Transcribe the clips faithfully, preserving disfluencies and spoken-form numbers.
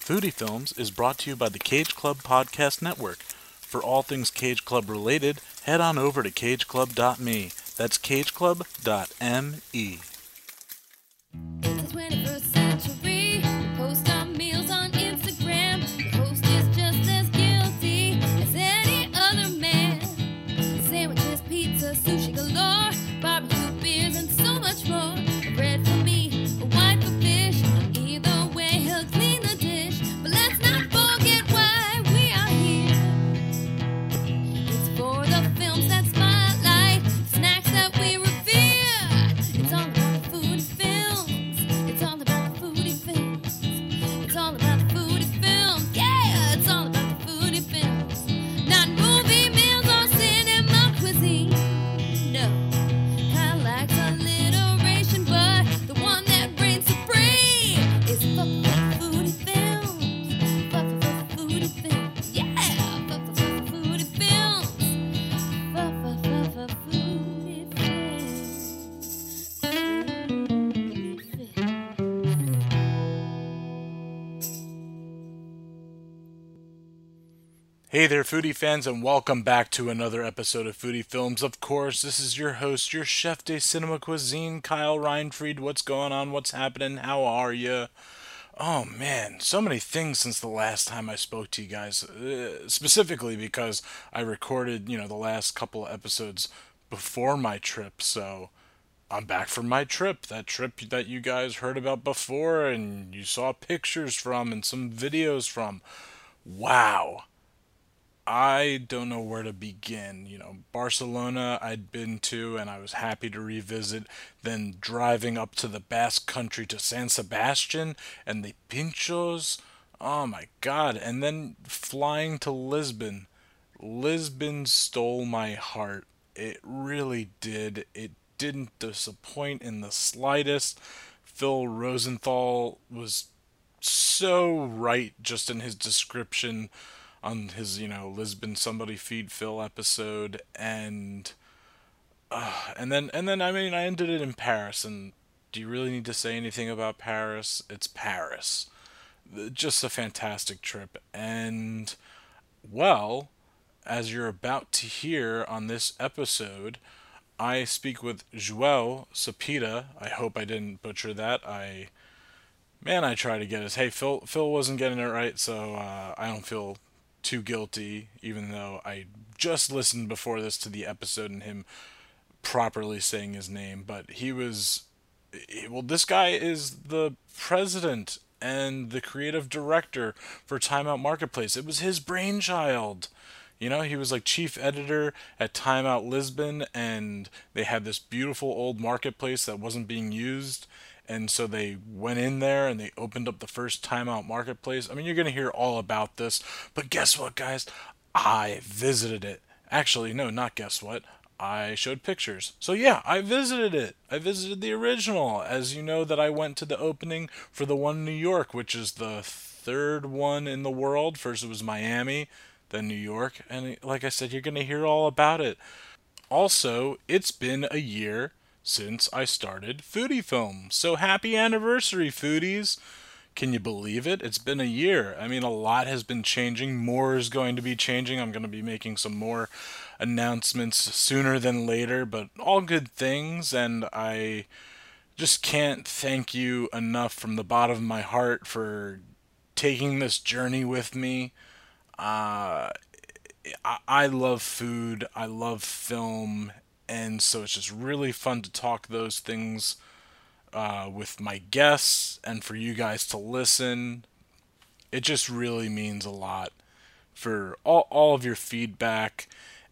Foodie Films is brought to you by the Cage Club Podcast Network. For all things Cage Club related, head on over to cage club dot me. That's cage club dot me. It's the twenty-first century. We post our meals on Instagram. The host is just as guilty as any other man. Sandwiches, pizza, sushi galore, barbecue beers, and so much more. A red for me, a white for fish. Either way, he'll clean the dish. But let's not forget why we are here. It's for the films that spotlight, snacks that we revere. It's all about food and films. It's all about the foodie films. It's all about the foodie films. Yeah, it's all about the foodie films. Not movie meals or cinema cuisine. No, Kyle likes alliteration, but the one that reigns supreme is fuck fuck foodie films. Fuck fuck foodie films. Yeah, fuck fuck fuck foodie films. Fuck fuck fuck fuck foodie films. Foodie films. Hey there, foodie fans, and welcome back to another episode of Foodie Films. Of course, this is your host, your chef de cinema cuisine, Kyle Reinfried. What's going on? What's happening? How are you? Oh man, so many things since the last time I spoke to you guys. Uh, specifically because I recorded, you know, the last couple of episodes before my trip, so I'm back from my trip. That trip that you guys heard about before and you saw pictures from and some videos from. Wow. I don't know where to begin. You know, Barcelona I'd been to and I was happy to revisit. Then driving up to the Basque Country to San Sebastian and the Pinchos. Oh my god. And then flying to Lisbon. Lisbon stole my heart. It really did. It didn't disappoint in the slightest. Phil Rosenthal was so right just in his description on his, you know, Lisbon Somebody Feed Phil episode, and uh, and then and then I mean I ended it in Paris, and do you really need to say anything about Paris? It's Paris. Just a fantastic trip, and well, as you're about to hear on this episode, I speak with João Sapita. I hope I didn't butcher that. I man, I try to get his. Hey, Phil. Phil wasn't getting it right, so uh, I don't feel too guilty, even though I just listened before this to the episode and him properly saying his name. But he was, well, this guy is the president and the creative director for Time Out Marketplace. It was his brainchild. You know, he was like chief editor at Time Out Lisbon, and they had this beautiful old marketplace that wasn't being used. And so they went in there and they opened up the first Time Out Marketplace. I mean, you're going to hear all about this. But guess what, guys? I visited it. Actually, no, not guess what. I showed pictures. So yeah, I visited it. I visited the original. As you know that I went to the opening for the one in New York, which is the third one in the world. First it was Miami, then New York. And like I said, you're going to hear all about it. Also, it's been a year since I started Foodie Film. So happy anniversary, foodies. Can you believe it? It's been a year. I mean, a lot has been changing. More is going to be changing. I'm going to be making some more announcements sooner than later, but all good things. And I just can't thank you enough from the bottom of my heart for taking this journey with me. Uh, I, I love food. I love film. And so it's just really fun to talk those things uh, with my guests and for you guys to listen. It just really means a lot for all, all of your feedback.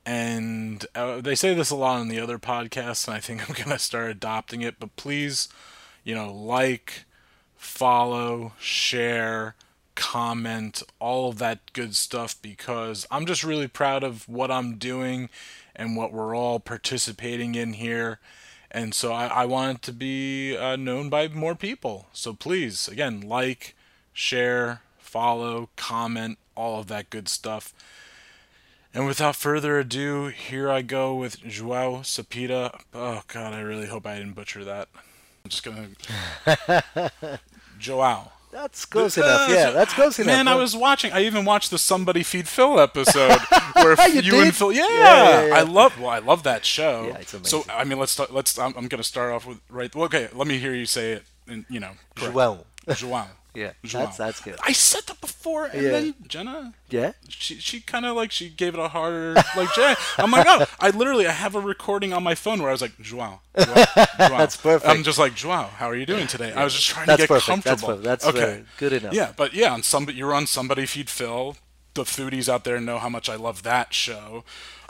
And uh, they say this a lot on the other podcasts, and I think I'm going to start adopting it. But please, you know, like, follow, share, comment, all of that good stuff, because I'm just really proud of what I'm doing and what we're all participating in here. And so I, I want it to be uh, known by more people. So please, again, like, share, follow, comment, all of that good stuff. And without further ado, here I go with João Sapita. Oh God, I really hope I didn't butcher that. I'm just gonna... João. That's close enough. Yeah, that's close enough. Man, I No. was watching. I even watched the Somebody Feed Phil episode where You you, and did? Phil. Yeah, Yeah, yeah, yeah. I love. Well, I love that show. Yeah, it's So amazing. I mean, let's start, let's. I'm, I'm going to start off with right. Well, okay, let me hear you say it. And you know, correct. João. João. Yeah, João. that's that's good. I said that before, and Yeah. then Jenna. Yeah. She she kind of like she gave it a harder like Jenna. I'm like, oh, I literally I have a recording on my phone where I was like, João, João, João. That's perfect. I'm just like, João, how are you doing today? I was just trying That's to get perfect. That's comfortable. perfect. That's okay, uh, good enough. yeah, but yeah, on somebody you're on Somebody Feed Phil. The foodies out there know how much I love that show.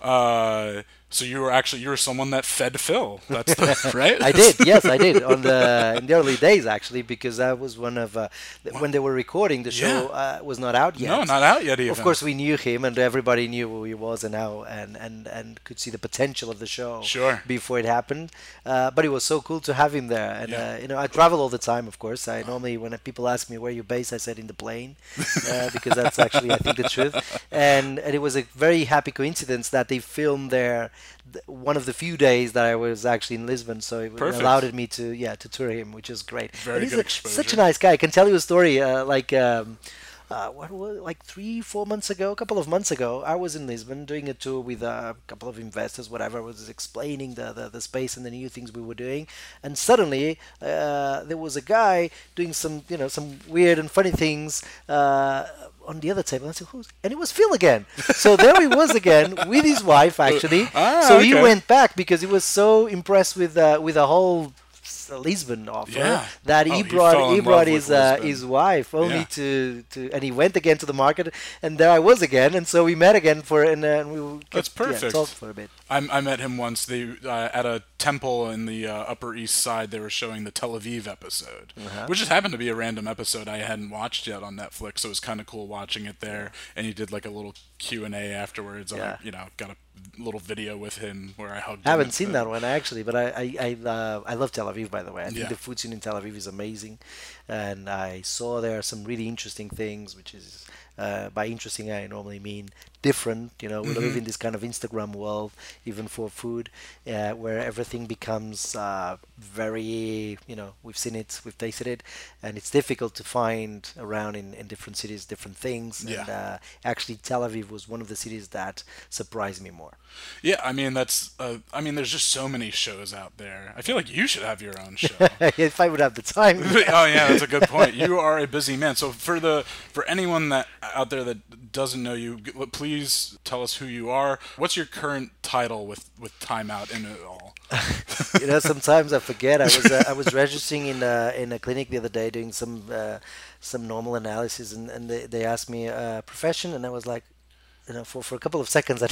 Uh, so you were actually you were someone that fed Phil. That's the, right. I did, yes, I did on the in the early days actually, because I was one of uh, th- when they were recording the show uh, was not out yet. No, not out yet. Even. Of course, we knew him, and everybody knew who he was, and how and and and could see the potential of the show. Sure. Before it happened, uh, but it was so cool to have him there. And Yeah. uh, you know, I travel all the time. Of course, I normally when people ask me where you're based, I said in the plane, uh, because that's actually I think the truth. And and it was a very happy coincidence that they filmed there th- one of the few days that I was actually in Lisbon, so it Perfect. allowed me to yeah to tour him, which is great. Very And he's good a- such a exposure. nice guy. I can tell you a story. Uh, like um, uh, what was it, like three, four months ago, a couple of months ago, I was in Lisbon doing a tour with a couple of investors, whatever. I was explaining the, the, the space and the new things we were doing, and suddenly uh, there was a guy doing some, you know, some weird and funny things. Uh, on the other table, and I said, "Who's?" And it was Phil again. So there he was again with his wife, actually. Ah, so he okay. went back because he was so impressed with uh, with the whole s- Lisbon offer Yeah. that Oh, he he brought fell in he love brought with his uh, Lisbon. his wife only Yeah. to, to and he went again to the market, and there I was again, and so we met again for and, uh, and we That's kept, yeah, perfect. talked for a bit. I, I met him once. They uh, at a temple in the uh, Upper East Side. They were showing the Tel Aviv episode, Uh-huh. which just happened to be a random episode I hadn't watched yet on Netflix. So it was kind of cool watching it there. And he did like a little Q and A afterwards. And I, Yeah. you know, got a little video with him where I hugged. I him haven't and seen said- that one actually, but I I I, uh, I love Tel Aviv, by the way. I think Yeah. the food scene in Tel Aviv is amazing, and I saw there some really interesting things, which is uh, by interesting I normally mean different. You know, we live in this kind of Instagram world, even for food, uh, where everything becomes uh, very, you know, we've seen it, we've tasted it, and it's difficult to find around in, in different cities different things. Yeah. And uh, actually, Tel Aviv was one of the cities that surprised me more. Yeah, I mean that's. Uh, I mean, there's just so many shows out there. I feel like you should have your own show. If I would have the time. Oh yeah, that's a good point. You are a busy man. So for the for anyone that out there that doesn't know you, g- please tell us who you are. What's your current title with with Time Out in it all? You know, sometimes I forget. I was uh, I was registering in a, in a clinic the other day doing some uh, some normal analysis, and, and they, they asked me a profession, and I was like, you know, for, for a couple of seconds I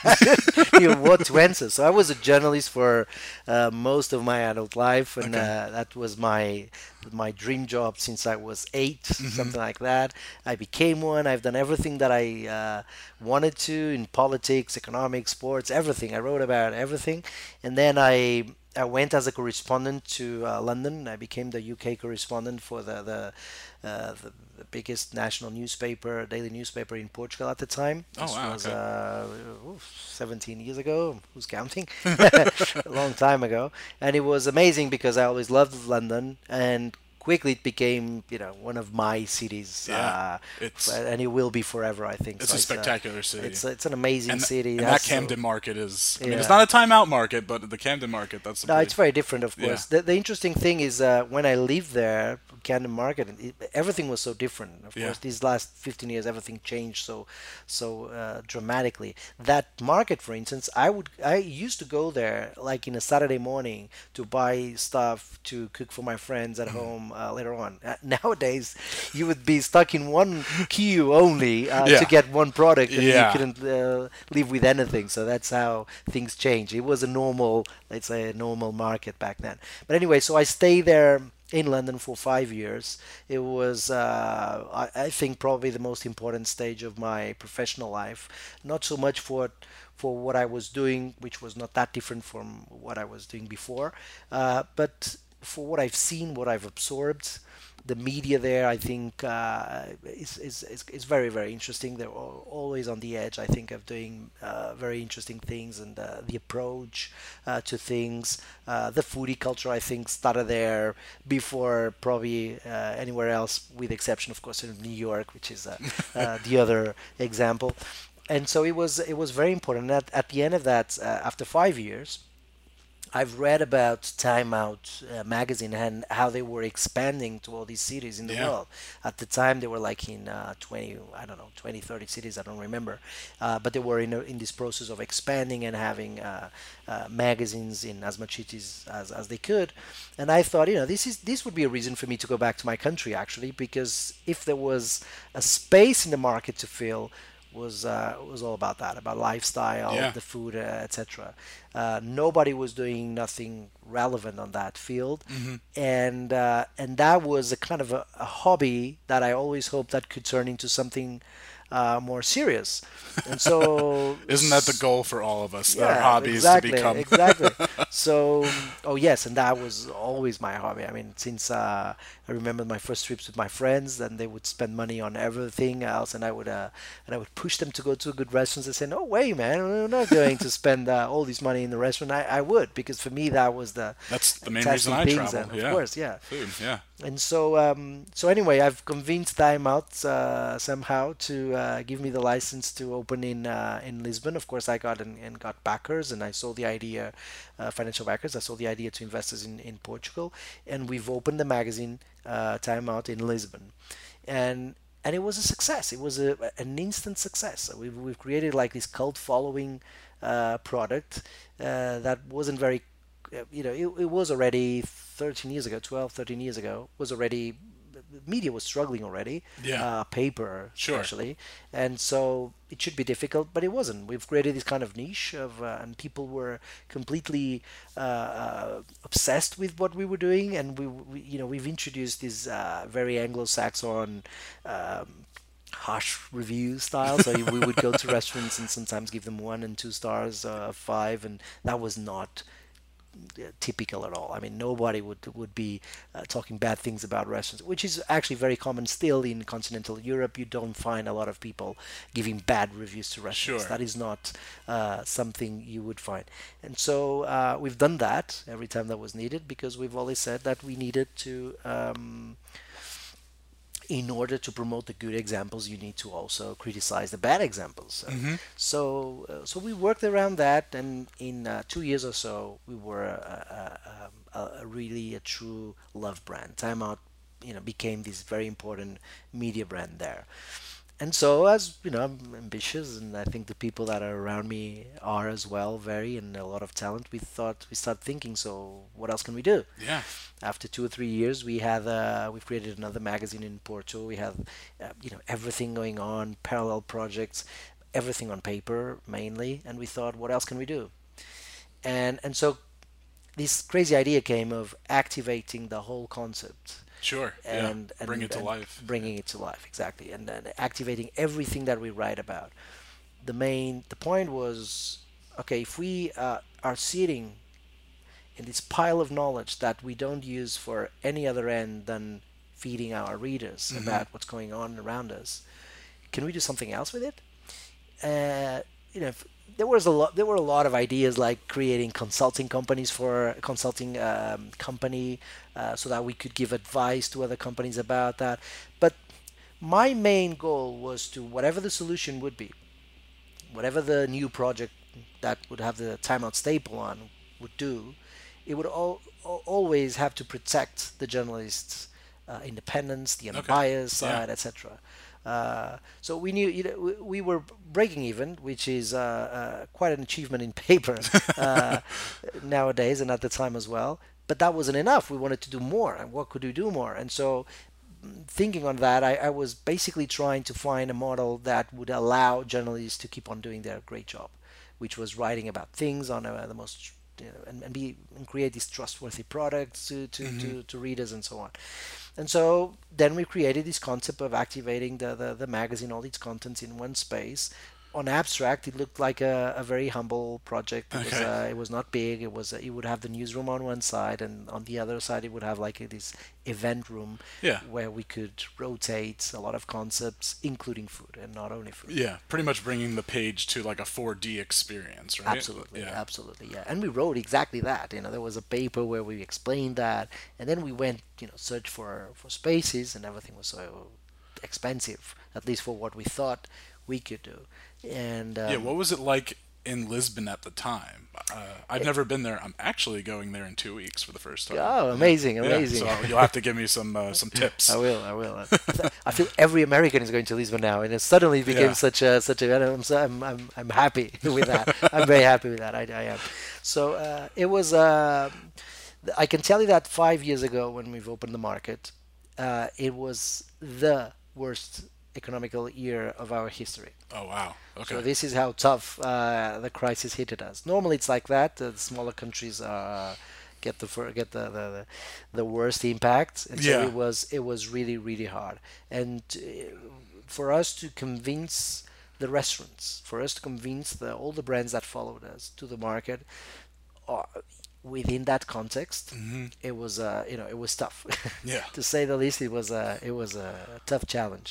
didn't know what to answer. So I was a journalist for uh, most of my adult life, and Okay. uh, that was my my dream job since I was eight, something like that. I became one. I've done everything that I uh, wanted to in politics, economics, sports, everything. I wrote about everything, and then I I went as a correspondent to uh, London. I became the U K correspondent for the the, uh, the the biggest national newspaper, daily newspaper in Portugal at the time. Oh, This wow, was okay. uh, oof, seventeen years ago. Who's counting? A long time ago, and it was amazing because I always loved London, and quickly it became, you know, one of my cities. Yeah, uh, it's- f- and it will be forever, I think. It's So a spectacular uh, city. It's it's an amazing and, city. and It that has so- Camden market is. I mean, it's Yeah. not a timeout market, but the Camden market. That's the No, place. it's very different, of Yeah. course. The, the interesting thing is uh, when I lived there, Camden Market, it, everything was so different. Of Yeah. course, these last fifteen years, everything changed so so uh, dramatically. That market, for instance, I would I used to go there like in a Saturday morning to buy stuff to cook for my friends at Mm-hmm. home uh, later on. Uh, nowadays, you would be stuck in one queue only uh, Yeah. to get one product, and Yeah. you couldn't uh, live with anything. So that's how things change. It was a normal, let's say, a normal market back then. But anyway, so I stayed there in London for five years. It was, uh, I, I think, probably the most important stage of my professional life. Not so much for for what I was doing, which was not that different from what I was doing before, uh, but for what I've seen, what I've absorbed, the media there, I think, uh, is, is, is, is very, very interesting. They're al- always on the edge, I think, of doing uh, very interesting things, and uh, the approach uh, to things. Uh, the foodie culture, I think, started there before probably uh, anywhere else, with the exception, of course, in New York, which is uh, uh, the other example. And so it was it was very important. At, at the end of that, uh, after five years, I've read about Time Out uh, magazine and how they were expanding to all these cities in the Yeah. world. At the time, they were like in uh, twenty, I don't know, twenty, thirty cities, I don't remember. Uh, but they were in, a, in this process of expanding and having uh, uh, magazines in as much cities as, as they could. And I thought, you know, this is this would be a reason for me to go back to my country, actually, because if there was a space in the market to fill, was uh, was all about that, about lifestyle, Yeah. the food, uh, et cetera. Uh, nobody was doing nothing relevant on that field, and uh, and that was a kind of a, a hobby that I always hoped that could turn into something uh, more serious. And so Isn't that the goal for all of us? Our yeah, hobbies exactly, to become. exactly. So, oh yes, and that was always my hobby. I mean, since uh, I remember my first trips with my friends, and they would spend money on everything else, and I would uh, and I would push them to go to good restaurants. They say, "No way, man, we're not going to spend uh, all this money in the restaurant." I, I would, because for me that was the That's the main fantastic reason I things, travel. and of Yeah. course, yeah. Food. Yeah. And so, um, so anyway, I've convinced Time Out uh, somehow to uh, give me the license to open in uh, in Lisbon. Of course, I got and, and got backers, and I sold the idea, uh, financial backers. I sold the idea to investors in, in Portugal, and we've opened the magazine uh, Time Out in Lisbon, and and it was a success. It was a, an instant success. We've we've created like this cult following uh, product uh, that wasn't very uh, you know, it, it was already thirteen years ago, twelve, thirteen years ago, was already, the media was struggling already, Yeah. uh, paper Sure. especially, and so it should be difficult, but it wasn't. We've created this kind of niche of, uh, and people were completely uh, uh, obsessed with what we were doing, and we, we you know, we've introduced this uh, very Anglo-Saxon. Um, harsh review style. So we would go to restaurants and sometimes give them one and two stars, uh, five, and that was not uh, typical at all. I mean, nobody would would be uh, talking bad things about restaurants, which is actually very common still in continental Europe. You don't find a lot of people giving bad reviews to restaurants. Sure. That is not uh, something you would find. And so uh, we've done that every time that was needed, because we've always said that we needed to. Um, in order to promote the good examples, you need to also criticize the bad examples. So, so, uh, so we worked around that, and in uh, two years or so, we were a, a, a, a really a true love brand. Time Out, you know, became this very important media brand there. And so, as you know, I'm ambitious, and I think the people that are around me are as well, very, and a lot of talent. We thought we start thinking, so what else can we do? Yeah. After two or three years, we had uh, we've created another magazine in Porto. We have, uh, you know, everything going on, parallel projects, everything on paper mainly. And we thought, what else can we do? And and so this crazy idea came of activating the whole concept Sure. and, yeah. Bring and- it to and life. bringing it to life, exactly, and then activating everything that we write about. The main the point was, okay, if we uh, are sitting in this pile of knowledge that we don't use for any other end than feeding our readers about what's going on around us, can we do something else with it? Uh, you know, if, there was a lot. There were a lot of ideas, like creating consulting companies for a consulting um, company, uh, so that we could give advice to other companies about that. But my main goal was to, whatever the solution would be, whatever the new project that would have the timeout staple on would do, it would al- al- always have to protect the journalist's uh, independence, the unbiased Yeah. side, et cetera. Uh, so we knew, you know, we, we were breaking even, which is uh, uh, quite an achievement in paper uh, nowadays, and at the time as well. But that wasn't enough. We wanted to do more, and what could we do more? And so, thinking on that, I, I was basically trying to find a model that would allow journalists to keep on doing their great job, which was writing about things on uh, the most, you know, and, and be and create these trustworthy products to to, to, to readers and so on. And so then we created this concept of activating the, the, the magazine, all its contents in one space, on abstract, it looked like a, a very humble project. It was Okay. uh, it was not big. It was uh, it would have the newsroom on one side, and on the other side, it would have like this event room Yeah. where we could rotate a lot of concepts, including food, and not only food. Yeah, pretty much bringing the page to like a four D experience, right? Absolutely, Yeah. absolutely, yeah. And we wrote exactly that. You know, there was a paper where we explained that, and then we went, you know, search for for spaces, and everything was so expensive, at least for what we thought we could do. And Yeah, um, what was it like in Lisbon at the time? Uh, I've never been there. I'm actually going there in two weeks for the first time. oh, amazing, Yeah, amazing. so you'll have to give me some uh, some tips. I will, I will. I feel every American is going to Lisbon now, and it suddenly became Yeah. such a such a. I'm so, I'm, I'm I'm happy with that. I'm very happy with that. I, I am. So uh, it was. Uh, I can tell you that five years ago, when we've opened the market, uh, it was the worst economical year of our history. Oh wow. Okay. So this is how tough uh, the crisis hit at us. Normally, it's like that. The smaller countries uh, get the fir- get the, the the the worst impact, and so Yeah. it was it was really really hard. And uh, for us to convince the restaurants, for us to convince the all the brands that followed us to the market, uh, within that context, it was uh, you know it was tough, Yeah. to say the least. It was a it was a tough challenge,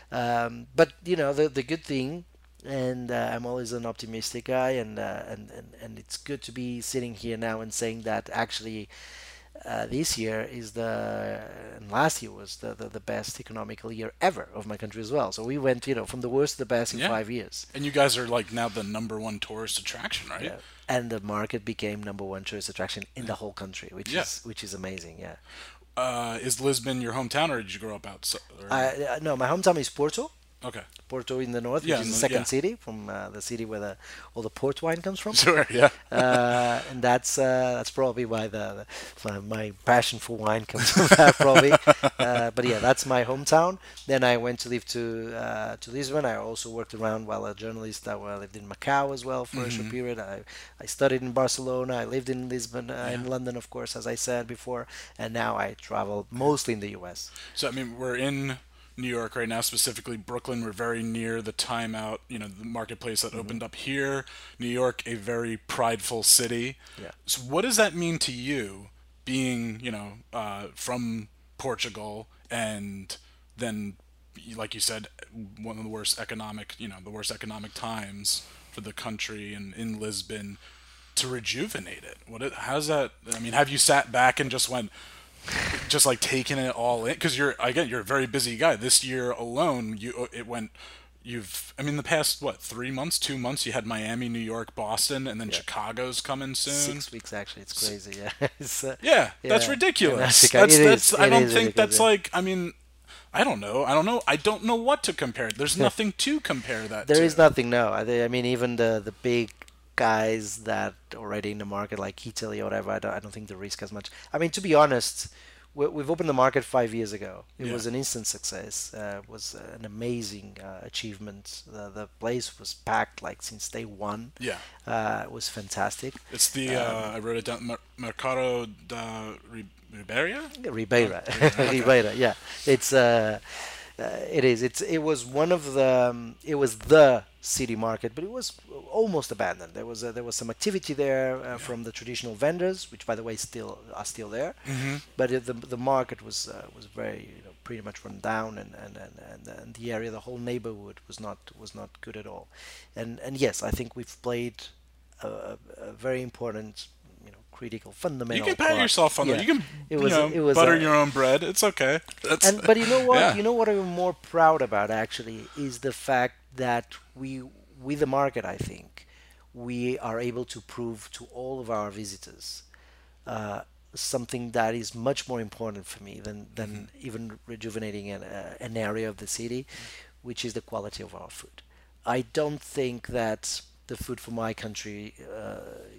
um, but you know the the good thing, and uh, I'm always an optimistic guy, and, uh, and and and it's good to be sitting here now and saying that actually. Uh, this year is the and last year was the, the, the best economical year ever of my country as well. So we went, you know, from the worst to the best in Yeah. five years. And you guys are like now the number one tourist attraction, right? Yeah. And the market became number one tourist attraction in the whole country, which Yeah. is which is amazing. Yeah. Uh, is Lisbon your hometown, or did you grow up outside? Or... I, uh, no, my hometown is Porto. okay. Porto in the north, Yeah, which is in the the- second yeah. city from uh, the city where the, all the port wine comes from. Sure. Yeah. uh, and that's uh, that's probably why the, the my, my passion for wine comes from that probably. Uh, but yeah, that's my hometown. Then I went to live to uh, to Lisbon. I also worked around while a journalist. I uh, lived in Macau as well for a Mm-hmm. short period. I, I studied in Barcelona. I lived in Lisbon, uh, in Yeah. London, of course, as I said before. And now I travel mostly in the U S. So I mean, we're in New York right now, specifically Brooklyn. We're very near the timeout, you know, the marketplace that opened up here. New York, a very prideful city. Yeah. So what does that mean to you, being, you know, uh, from Portugal, and then, like you said, one of the worst economic, you know, the worst economic times for the country, and in Lisbon, to rejuvenate it? What? It, how's that? I mean, have you sat back and just went? Just like taking it all in, because you're again you're a very busy guy. This year alone, you it went. You've I mean the past what three months, two months. You had Miami, New York, Boston, and then Chicago's coming soon. Six weeks actually. It's crazy. Yeah. it's, uh, Yeah, that's yeah. ridiculous. In Africa, That's it that's. is- I it don't is think ridiculous, that's yeah. like. I mean, I don't know. I don't know. I don't know what to compare. There's nothing to compare that. There to. is nothing. No, I, thi- I mean even the the big guys that already in the market like Italy or whatever. I don't, I don't think the risk as much. I mean to be honest, we, we've opened the market five years ago. It Yeah. was an instant success. Uh, it was an amazing uh, achievement. The the place was packed like since day one. Yeah, Uh, it was fantastic. it's the. Uh, I wrote it down. Mer- Mercado da Ri- Ribeira. Ribeira, Ribeira, yeah, it's uh, uh, it is. It's it was one of the um, it was the city market, but it was almost abandoned. There was uh, there was some activity there uh, from the traditional vendors, which by the way still are still there, Mm-hmm. but it, the the market was uh, was very you know pretty much run down, and and, and, and and the area, the whole neighborhood was not was not good at all, and and yes, I think we've played a, a a very important you know critical fundamental. You can pat part. yourself on Yeah. that. You can It was you know, it was butter a- your own bread. It's okay. That's, and but you know what Yeah. you know what I'm more proud about actually is the fact that we with the market I think we are able to prove to all of our visitors uh, something that is much more important for me than than even rejuvenating an, uh, an area of the city, which is the quality of our food. I don't think that the food from my country uh,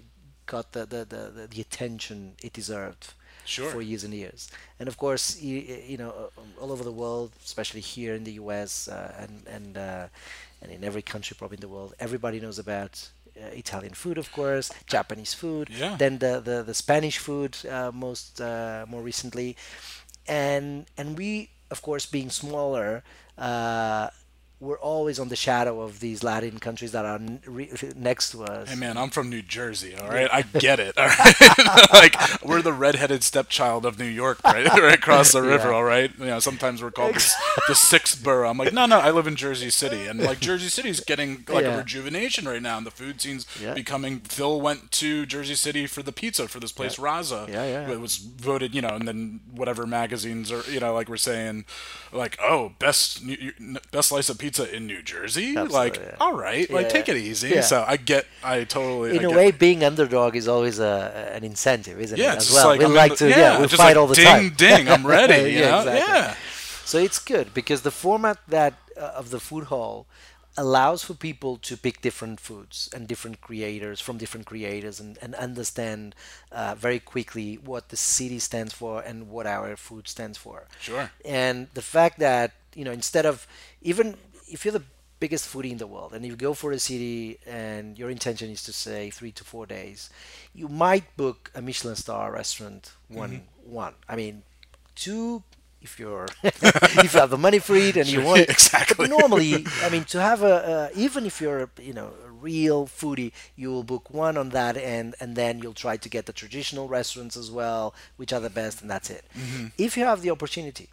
got the, the, the, the, the attention it deserved Sure. for years and years. And of course, you, you know, uh, all over the world, especially here in the U S uh, and and uh, and in every country probably in the world, everybody knows about uh, Italian food, of course, Japanese food, Yeah. then the the, the Spanish food uh, most uh, more recently, and and we, of course, being smaller. Uh, we're always on the shadow of these Latin countries that are n- re- next to us. Hey man, I'm from New Jersey, all right? I get it, all right? Like, we're the redheaded stepchild of New York, right, right across the river, Yeah. all right? You know, sometimes we're called the, the sixth borough. I'm like, no, no, I live in Jersey City. And, like, Jersey City's getting, like, a Yeah. rejuvenation right now, and the food scene's Yeah. becoming... Phil went to Jersey City for the pizza for this place, Raza. Yeah, yeah. It was voted, you know, and then whatever magazines are, you know, like we're saying, like, oh, best New- best slice of pizza in New Jersey? Absolutely, like, yeah. all right, like, Yeah. take it easy. Yeah. So I get, I totally... In I a get way, being underdog is always a, an incentive, isn't Yeah, it? it's As just well, like, we I'm in like the- to, yeah, yeah, we just fight like, all the ding, time. ding, I'm ready. you Yeah, know? exactly. Yeah. So it's good because the format that uh, of the food hall allows for people to pick different foods and different creators from different creators and, and understand uh, very quickly what the city stands for and what our food stands for. Sure. And the fact that, you know, instead of, even if you're the biggest foodie in the world and you go for a city and your intention is to say three to four days, you might book a Michelin star restaurant one one. I mean, two if you're if you have the money for it and you Sure, want it. exactly. But normally, I mean, to have a, a even if you're you know a real foodie, you will book one on that end, and then you'll try to get the traditional restaurants as well, which are the best, and that's it. If you have the opportunity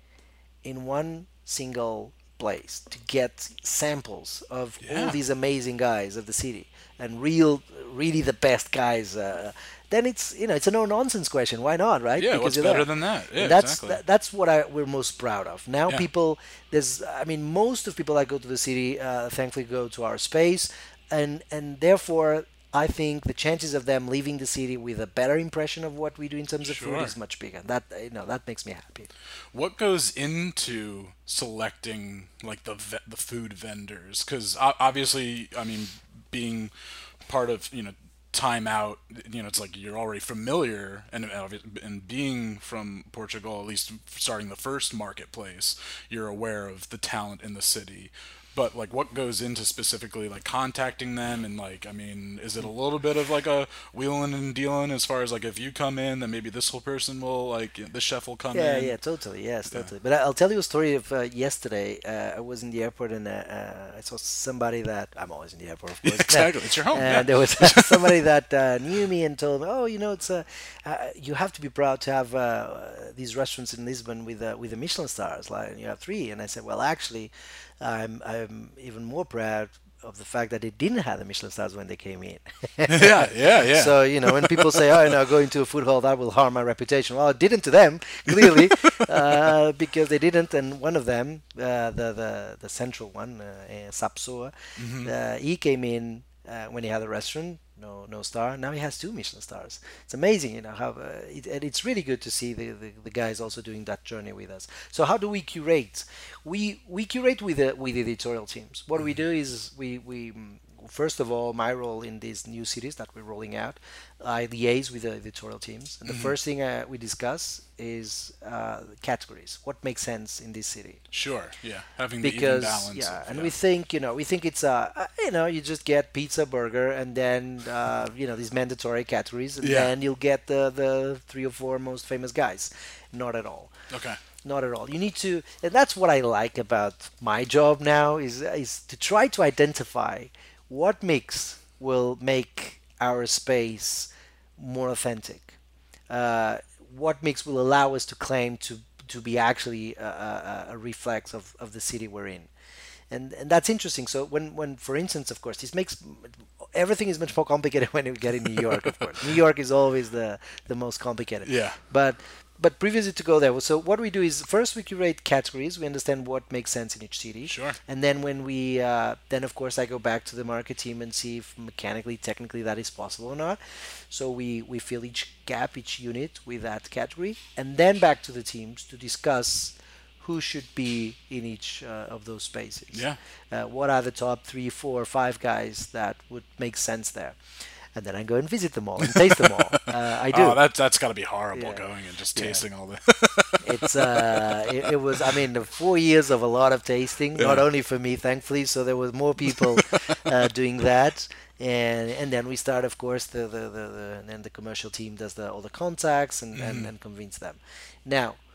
in one single place to get samples of Yeah. all these amazing guys of the city and real really the best guys, uh, then it's you know it's a no nonsense question. Why not, right? Yeah, what's you're better there. than that? Yeah, And that's exactly. that, that's what I we're most proud of. Now Yeah. people, there's I mean most of people that go to the city, uh, thankfully go to our space, and and therefore I think the chances of them leaving the city with a better impression of what we do in terms of Sure. food is much bigger. That you know that makes me happy. What goes into selecting like the ve- the food vendors? Because obviously, I mean, being part of you know time out, you know, it's like you're already familiar, and obvi- and being from Portugal, at least starting the first marketplace, you're aware of the talent in the city. But like, what goes into specifically like contacting them, and like, I mean, is it a little bit of like a wheeling and dealing as far as like if you come in, then maybe this whole person will like the chef will come Yeah, in. yeah, totally, yes, totally. But I- I'll tell you a story of uh, yesterday. Uh, I was in the airport and uh, uh, I saw somebody that I'm always in the airport, of course. Exactly, it's your home. And yeah. there was somebody that uh, knew me and told me, "Oh, you know, it's uh, uh, you have to be proud to have uh, these restaurants in Lisbon with uh, with the Michelin stars. Like, and you have three." And I said, "Well, actually, I'm I'm even more proud." Of the fact that they didn't have the Michelin stars when they came in. yeah, yeah, yeah. So, you know, when people say, oh, no, going to a food hall, that will harm my reputation. Well, it didn't to them, clearly, uh, because they didn't. And one of them, uh, the, the, the central one, uh, uh, Sapsoa, uh, he came in uh, when he had a restaurant, no no star. Now he has two Michelin stars. It's amazing, you know, how, uh, it, and it's really good to see the, the, the guys also doing that journey with us. So how do we curate? We we curate with the, with the editorial teams. What we do is we, we mm, first of all, my role in these new cities that we're rolling out, I liaise with the editorial teams. And the first thing uh, we discuss is uh, categories. What makes sense in this city? Sure, yeah. Having the even Because balance. yeah, of, and yeah. we think you know we think it's uh, uh you know you just get pizza, burger, and then uh, you know these mandatory categories, and Yeah. then you'll get the the three or four most famous guys. Not at all. Okay. Not at all. You need to, and that's what I like about my job now is is to try to identify what mix will make our space more authentic. Uh, what mix will allow us to claim to to be actually a, a, a reflex of, of the city we're in. And, and that's interesting. So when, when, for instance, of course, this makes everything is much more complicated when you get in New York. Of course, New York is always the the most complicated. Yeah. But but previously to go there, so what we do is first we curate categories. We understand what makes sense in each city. Sure. And then when we uh, then of course I go back to the market team and see if mechanically, technically that is possible or not. So we we fill each gap, each unit with that category, and then back to the teams to discuss who should be in each uh, of those spaces. Yeah. Uh, what are the top three, four, five guys that would make sense there? And then I go and visit them all and taste them all. Uh, I do. Oh, that that's got to be horrible Yeah. going and just Yeah. tasting all the. It's uh, it, it was. I mean, the four years of a lot of tasting. Not Yeah. only for me, thankfully. So there was more people uh, doing that, and and then we start, of course, the the, the, the and then the commercial team does the all the contacts and, and, and convince them. Now,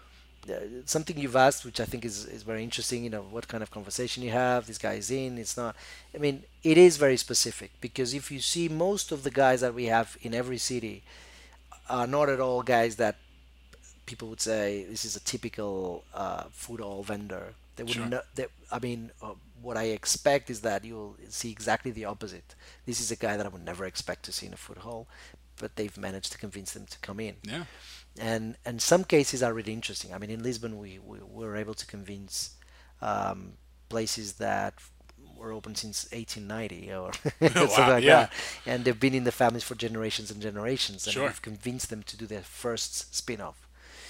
uh, something you've asked, which I think is, is very interesting. You know, what kind of conversation you have. This guy is in. It's not. I mean, it is very specific because if you see most of the guys that we have in every city are not at all guys that people would say this is a typical uh, food hall vendor. They would Sure. not. They, I mean, uh, what I expect is that you'll see exactly the opposite. This is a guy that I would never expect to see in a food hall, but they've managed to convince them to come in. Yeah. And and some cases are really interesting. I mean, in Lisbon, we, we were able to convince um, places that were open since eighteen ninety or something Wow. like Yeah. that, and they've been in the families for generations and generations, and Sure. we've convinced them to do their first spin-off.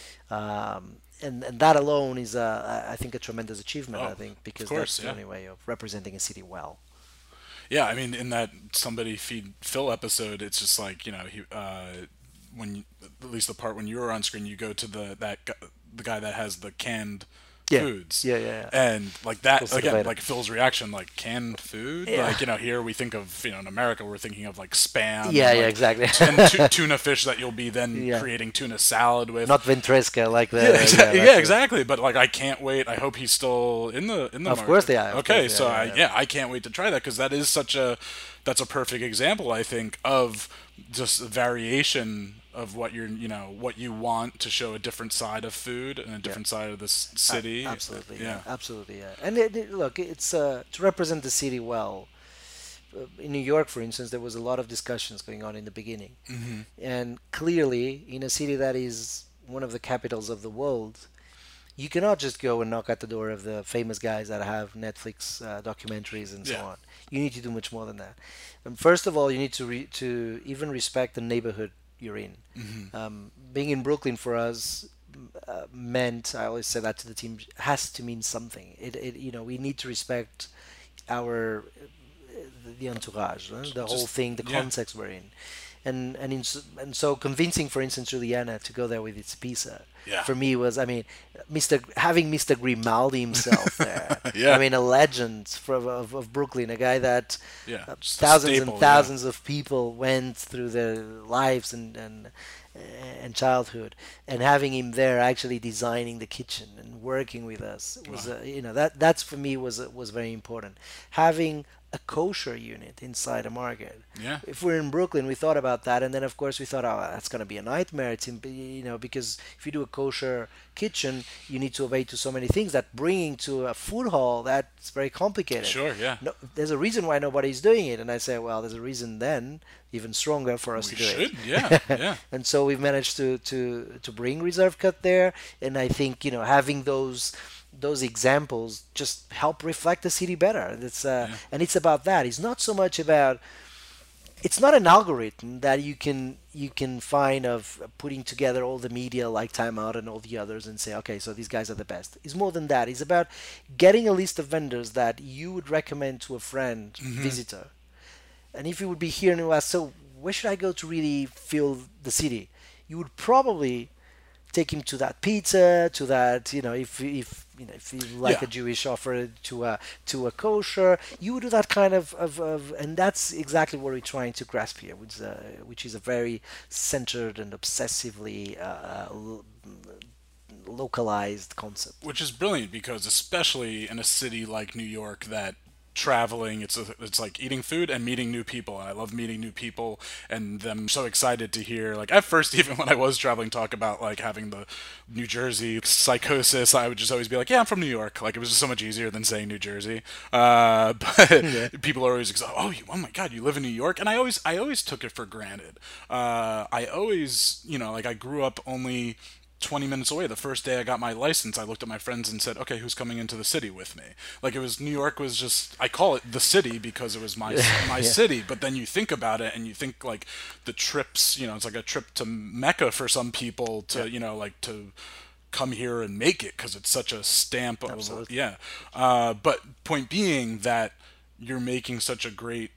Um, and, and that alone is, uh, I think, a tremendous achievement. Oh, I think because of course, that's the yeah. only way of representing a city well. Yeah, I mean, in that somebody feed Phil episode, it's just like you know he uh, when you, at least the part when you were on screen, you go to the that gu- the guy that has the canned Yeah. foods. Yeah, yeah, yeah. And like that Phil again, Silvera. like Phil's reaction, like canned food. Yeah. Like you know, here we think of you know in America we're thinking of like spam. Yeah, and, yeah, like, exactly. and tu- tuna fish that you'll be then Yeah. creating tuna salad with. Not ventresca like the. yeah, exa- that's yeah, it. exactly. But like, I can't wait. I hope he's still in the in the. Of market. course they are, of Okay, course, yeah, so yeah, I, yeah. yeah, I can't wait to try that because that is such a that's a perfect example. I think of just a variation of what you're you know what you want to show a different side of food and a different side of this city. A- absolutely, Yeah. yeah. absolutely, yeah. And it, it- look, it's uh, to represent the city well. Uh, in New York, for instance, there was a lot of discussions going on in the beginning, Mm-hmm. and clearly, in a city that is one of the capitals of the world, you cannot just go and knock at the door of the famous guys that have Netflix uh, documentaries and so Yeah. on. You need to do much more than that. And first of all, you need to re- to even respect the neighborhood you're in. Mm-hmm. Um, being in Brooklyn for us uh, meant, I always say that to the team, has to mean something. It, it you know, we need to respect our the entourage, huh? the whole Just- thing, the yeah. context we're in, and and in, s- and so convincing, for instance, Juliana to go there with its pizza. Yeah. For me was, I mean, Mister G- having Mister Grimaldi himself there. Yeah. I mean, a legend from of, of Brooklyn, a guy that Yeah, uh, just a thousands staple, and yeah. thousands of people went through their lives and and and childhood, and having him there actually designing the kitchen and working with us was, Wow. uh, you know, that that's for me was uh, was very important. Having a kosher unit inside a market. Yeah. If we're in Brooklyn, we thought about that, and then of course we thought, oh, that's going to be a nightmare. It's in, you know, because if you do a kosher kitchen, you need to obey to so many things that bringing to a food hall that's very complicated. Sure. Yeah. No, there's a reason why nobody's doing it, and I say, well, there's a reason then, even stronger for us We to do should. it. Yeah. Yeah. And so we've managed to to to bring reserve cut there, and I think you know having those those examples just help reflect the city better. It's uh, Yeah. and it's about that. It's not so much about. It's not an algorithm that you can you can find of putting together all the media like Time Out and all the others and say, okay, so these guys are the best. It's more than that. It's about getting a list of vendors that you would recommend to a friend, visitor. And if you would be here and you ask, so where should I go to really feel the city? You would probably take him to that pizza, to that, you know, if if you know if you like Yeah. a Jewish offer to a to a kosher, you would do that kind of, of, of and that's exactly what we're trying to grasp here, which is a, which is a very centered and obsessively uh, lo- localized concept. Which is brilliant because especially in a city like New York that traveling it's a, it's like eating food and meeting new people and I love meeting new people and them so excited to hear like at first even when I was traveling talk about like having the New Jersey psychosis I would just always be like yeah I'm from New York like it was just so much easier than saying New Jersey uh, but people are always like oh you, oh my god you live in New York and I always I always took it for granted uh, I always you know like I grew up only twenty minutes away. The first day I got my license, I looked at my friends and said, okay, who's coming into the city with me? Like it was, New York was just, I call it the city because it was my my city, but then you think about it and you think like the trips, you know, it's like a trip to Mecca for some people to, you know, like to come here and make it because it's such a stamp of, Absolutely. yeah. Uh, but point being that you're making such a great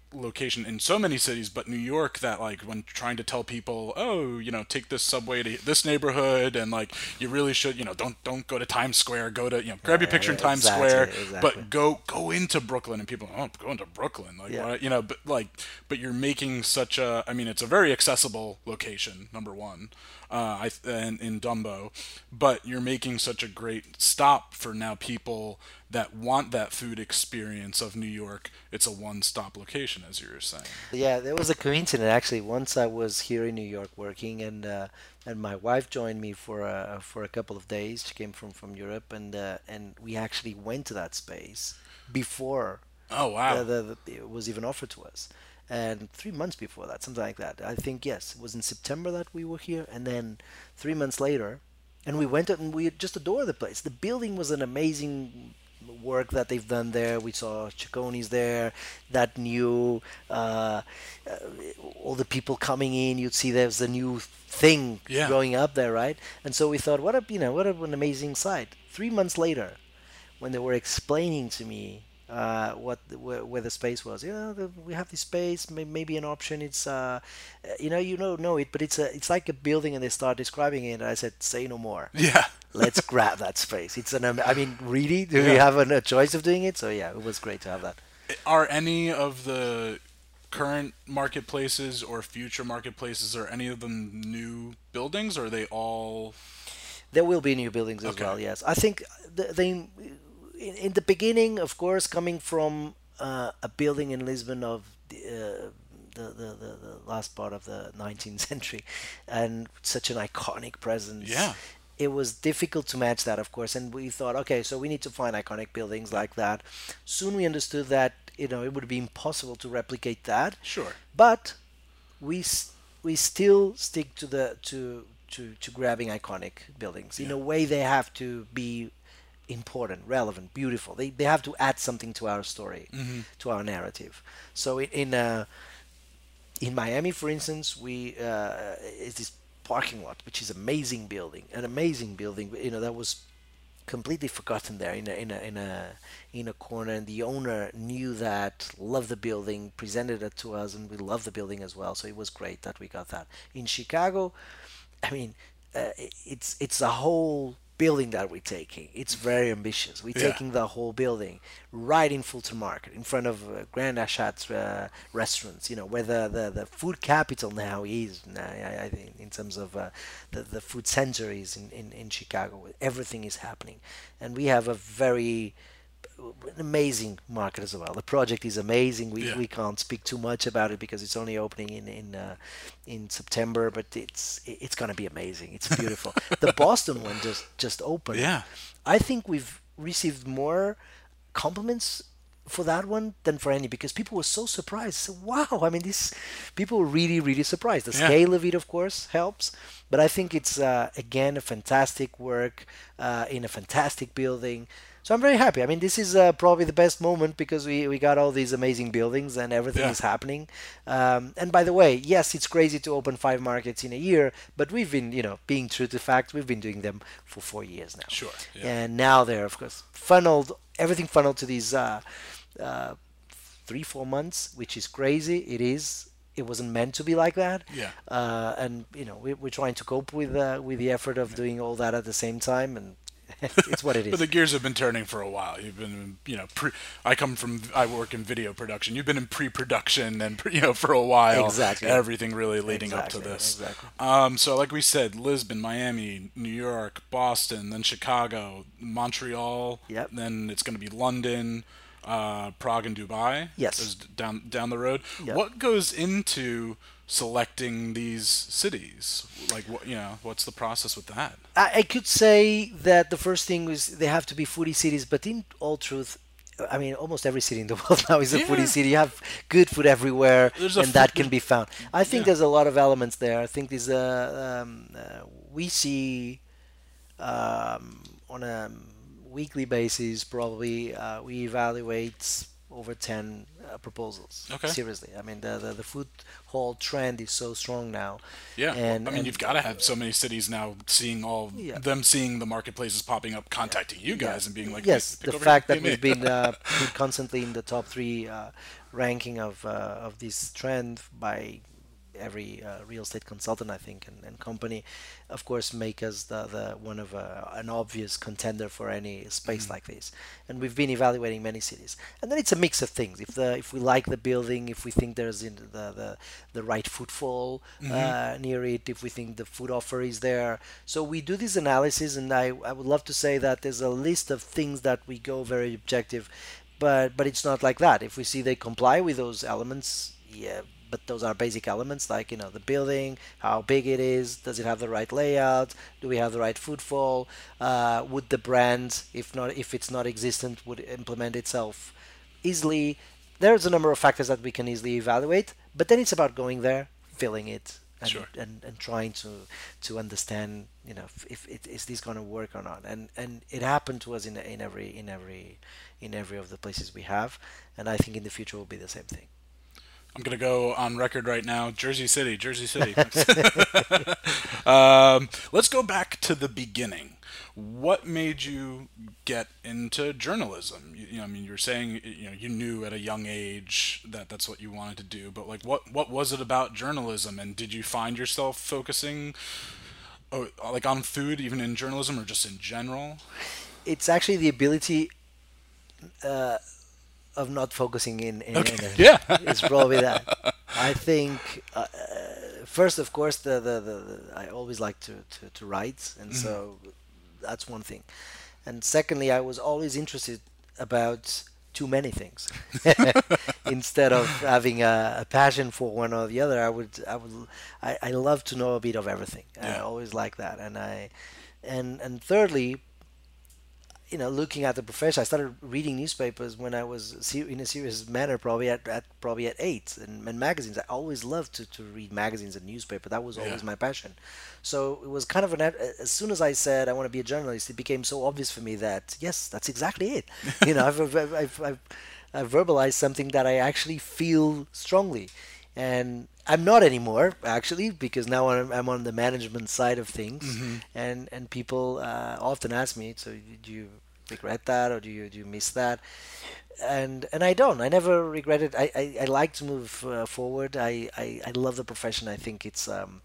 location in so many cities, but New York, that like when trying to tell people, oh, you know, take this subway to this neighborhood, and like you really should, you know, don't don't go to Times Square, go to, you know, grab your Yeah, picture in yeah, Times exactly, Square, exactly. but go go into Brooklyn, and people, oh, go into Brooklyn, like Yeah. what, you know, but like, but you're making such a, I mean, it's a very accessible location, number one, uh, I and in Dumbo, but you're making such a great stop for now people that want that food experience of New York. It's a one-stop location, as you were saying. Yeah, there was a coincidence actually. Once I was here in New York working, and uh, and my wife joined me for a for a couple of days. She came from from Europe, and uh, and we actually went to that space before Oh the, wow. the, the it was even offered to us, and three months before that, something like that. I think yes, it was in September that we were here, and then three months later, and we went and we just adored the place. The building was an amazing work that they've done there. We saw Chiconi's there, that new, uh, uh, all the people coming in. You'd see there's a new thing Yeah. growing up there, right? And so we thought, what a you know, what an amazing site. Three months later, when they were explaining to me uh, what where, where the space was. Yeah, the, we have this space. May, maybe an option. It's uh, uh, you know, you don't know it, but it's a it's like a building, and they start describing it. And I said, say no more. Yeah. Let's grab that space. It's an. am- I mean, really, do we Yeah. have an, a choice of doing it? So yeah, it was great to have that. Are any of the current marketplaces or future marketplaces, are any of them new buildings, or are they all There will be new buildings as okay? well. Yes, I think the, they in, in the beginning, of course, coming from uh, a building in Lisbon of the, uh, the, the, the the last part of the nineteenth century, and such an iconic presence. Yeah. It was difficult to match that, of course, and we thought, okay, so we need to find iconic buildings like that. Soon we understood that you know it would be impossible to replicate that, Sure. but we s- we still stick to the to to, to grabbing iconic buildings. In Yeah. a way, they have to be important, relevant, beautiful. They, they have to add something to our story, Mm-hmm. to our narrative. So in in, uh, in Miami, for instance, we uh, is this parking lot, which is amazing building, an amazing building. You know that was completely forgotten there in a in a in a in a corner, and the owner knew that, loved the building, presented it to us, and we loved the building as well. So it was great that we got that. In Chicago, I mean, uh, it's it's a whole building that we're taking. It's very ambitious. We're Yeah. taking the whole building right in Fulton Market, in front of uh, Grand Ashat uh, restaurants. You know where the, the, the food capital now is. Now, I, I think in terms of uh, the the food center is in, in, in Chicago. Everything is happening, and we have a very an amazing market as well. The project is amazing. We, Yeah. we can't speak too much about it because it's only opening in in uh, in September, but it's it's gonna be amazing. It's beautiful. The Boston one just just opened. Yeah. I think we've received more compliments for that one than for any because people were so surprised. So wow, I mean, this people were really really surprised. The Yeah. scale of it, of course, helps, but I think it's uh, again a fantastic work uh, in a fantastic building. So I'm very happy. I mean, this is uh, probably the best moment because we, we got all these amazing buildings and everything Yeah. is happening. Um, and by the way, yes, it's crazy to open five markets in a year, but we've been, you know, being true to fact, we've been doing them for four years now. Sure. Yeah. And now they're, of course, funneled, everything funneled to these uh, uh, three, four months, which is crazy. It is. It wasn't meant to be like that. Yeah. Uh, and, you know, we, we're trying to cope with, uh, with the effort of doing all that at the same time. And it's what it But is. the gears have been turning for a while. You've been, you know, pre. I come from. I work in video production. You've been in pre-production and pre- you know for a while. Exactly. Everything really leading up Exactly, to this. exactly. Um. So like we said, Lisbon, Miami, New York, Boston, then Chicago, Montreal. Yep. Then it's going to be London, uh, Prague, and Dubai. Yes. Is down down the road. Yep. What goes into selecting these cities? Like what you know? What's the process with that? I, I could say that the first thing is they have to be foodie cities, but in all truth, I mean, almost every city in the world now is a Yeah. foodie city. You have good food everywhere, There's a and that food- can be found. I think Yeah. there's a lot of elements there. I think there's a um, uh, we see um, on a weekly basis probably uh, we evaluate over ten uh, proposals. Okay. Seriously, I mean the, the the food hall trend is so strong now. Yeah, and I mean, and, you've got to have so many cities now seeing all Yeah. them seeing the marketplaces popping up, contacting you guys and being like, yes, "Hey, pick the over fact here, that pay we've me." been uh, put constantly in the top three uh, ranking of uh, of this trend by every uh, real estate consultant, I think, and, and company, of course, make us the, the one of a, an obvious contender for any space like this. And we've been evaluating many cities, and then it's a mix of things. If the if we like the building, if we think there's in the the, the right footfall uh, near it, if we think the food offer is there, so we do this analysis, and I I would love to say that there's a list of things that we go very objective, but but it's not like that. If we see they comply with those elements, yeah, but those are basic elements like, you know, the building, how big it is, does it have the right layout, do we have the right footfall, uh, would the brand, if not if it's not existent, would it implement itself easily. There's a number of factors that we can easily evaluate, but then it's about going there, filling it, and Sure. and, and trying to to understand, you know, if, if it is this going to work or not. And and it happened to us in in every in every in every of the places we have, and I think in the future will be the same thing. I'm gonna go on record right now. Jersey City, Jersey City. um, let's go back to the beginning. What made you get into journalism? You, you know, I mean, you were saying, you know, you knew at a young age that that's what you wanted to do. But like, what what was it about journalism? And did you find yourself focusing, oh, like on food, even in journalism, or just in general? It's actually the ability uh, of not focusing in, in, in it. Yeah. It's probably that. I think uh, uh, first, of course, the, the, the, the I always like to, to, to write, and so that's one thing. And secondly, I was always interested about too many things. Instead of having a, a passion for one or the other, I would I would I, I love to know a bit of everything. I Yeah. always like that, and I and and thirdly, you know, looking at the profession, I started reading newspapers when I was ser- in a serious manner, probably at, at probably at eight, and, and magazines. I always loved to, to read magazines and newspaper. That was always Yeah. my passion. So it was kind of an as soon as I said I want to be a journalist, it became so obvious for me that yes, that's exactly it. You know, I've I've, I've, I've, I've verbalized something that I actually feel strongly, and I'm not anymore actually, because now I'm, I'm on the management side of things, and and people uh, often ask me, so do you regret that, or do you do you miss that? And and I don't. I never regret it. I, I, I like to move uh, forward. I, I, I love the profession. I think it's um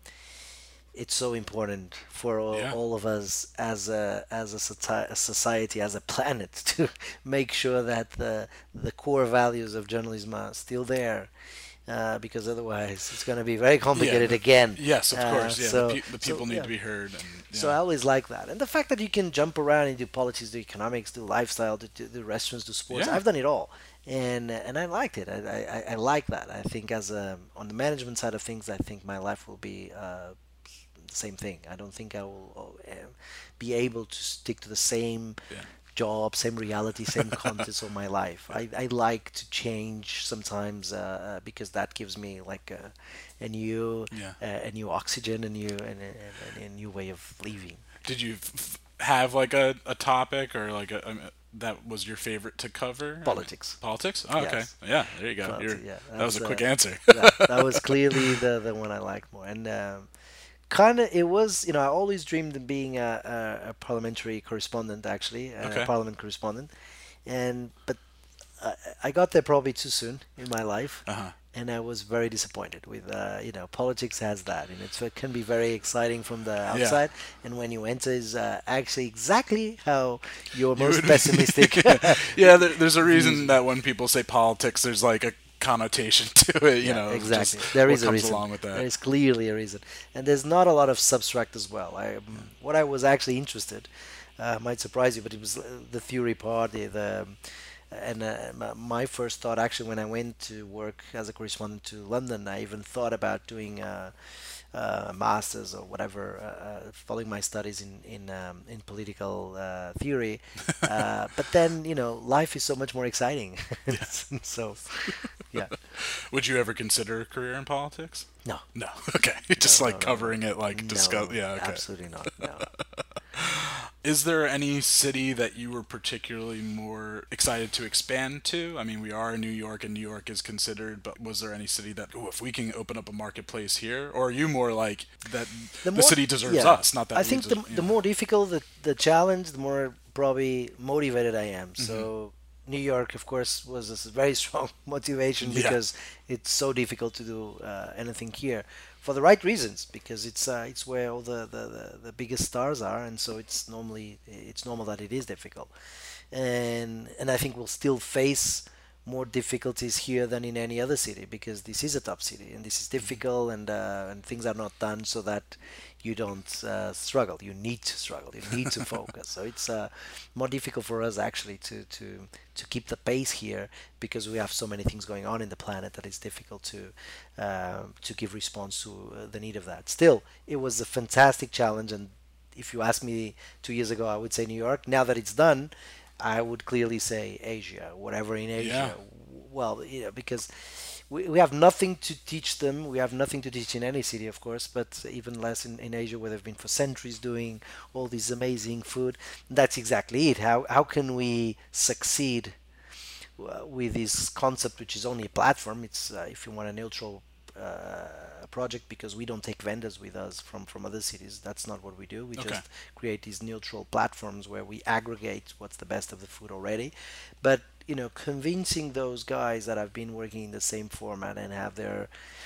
it's so important for all, Yeah. all of us as a as a, soti- a society, as a planet, to make sure that the the core values of journalism are still there, uh, because otherwise it's going to be very complicated the- again. Yes, of Uh, course. Yeah, so- the, pe- the so, people need yeah. to be heard. And, So I yeah. always like that, and the fact that you can jump around and do politics, do economics, do lifestyle, do, do, do restaurants, do sports. Yeah. I've done it all, and and I liked it. I, I, I like that. I think as a, on the management side of things, I think my life will be uh, the same thing. I don't think I will uh, be able to stick to the same Yeah. job, same reality, same context of my life. I, I like to change sometimes, uh, uh, because that gives me like a, a new Yeah. uh, a new oxygen, a new and a, a, a new way of living. Did you f- f- have like a, a topic or like a, um, that was your favorite to cover? I mean, Politics. politics? Oh, okay. Yes. Yeah, there you go. Politi- You're- yeah, that was a that's, quick uh, answer. that, that was clearly the, the one I liked more. And um, kind of, it was, you know, I always dreamed of being a, a, a parliamentary correspondent, actually, a Okay. parliament correspondent. And, but I, I got there probably too soon in my life. Uh-huh. And I was very disappointed with, uh, you know, politics has that, and it's, it can be very exciting from the outside, and when you enter, is uh, actually exactly how you're most would- pessimistic. Yeah, there, there's a reason that when people say politics, there's like a connotation to it, you Yeah, know. of exactly. just There what is a comes reason. along with that. There is clearly a reason, and there's not a lot of subtract as well. I, um, what I was actually interested, uh, might surprise you, but it was uh, the theory part, the, the and uh, my- my first thought actually when I went to work as a correspondent to London, I even thought about doing uh, uh, masters or whatever, uh, uh, following my studies in in um, in political uh, theory. Uh, but then, you know, life is so much more exciting. So, yeah, Would you ever consider a career in politics? no. No. Okay. Just No, like no, no, covering it, like discuss. No, Yeah. Okay. absolutely not. No. Is there any city that you were particularly more excited to expand to? I mean, we are in New York, and New York is considered, but was there any city that, oh, if we can open up a marketplace here? Or are you more like that The the more, city deserves yeah, us, not I that we think the deserve, you the know? more difficult the the challenge, the more probably motivated I am. Hmm. So New York, of course, was a very strong motivation Yeah. because it's so difficult to do uh, anything here for the right reasons because it's uh, it's where all the, the, the, the biggest stars are, and so it's normally it's normal that it is difficult, and and I think we'll still face more difficulties here than in any other city because this is a top city and this is difficult, and uh, and things are not done so that you don't uh, struggle. You need to struggle. You need to focus. So it's uh, more difficult for us actually to, to to keep the pace here because we have so many things going on in the planet that it's difficult to uh, to give response to uh, the need of that. Still, it was a fantastic challenge, and if you asked me two years ago, I would say New York. Now that it's done, I would clearly say Asia, whatever in Yeah. Asia. Well, you know, because we, we have nothing to teach them. We have nothing to teach in any city, of course, but even less in, in Asia, where they've been for centuries doing all this amazing food. That's exactly it. How, how can we succeed uh, with this concept, which is only a platform? It's, uh, if you want, a neutral uh, project because we don't take vendors with us from, from other cities. That's not what we do. We Okay. just create these neutral platforms where we aggregate what's the best of the food already. But you know, convincing those guys that have been working in the same format and have their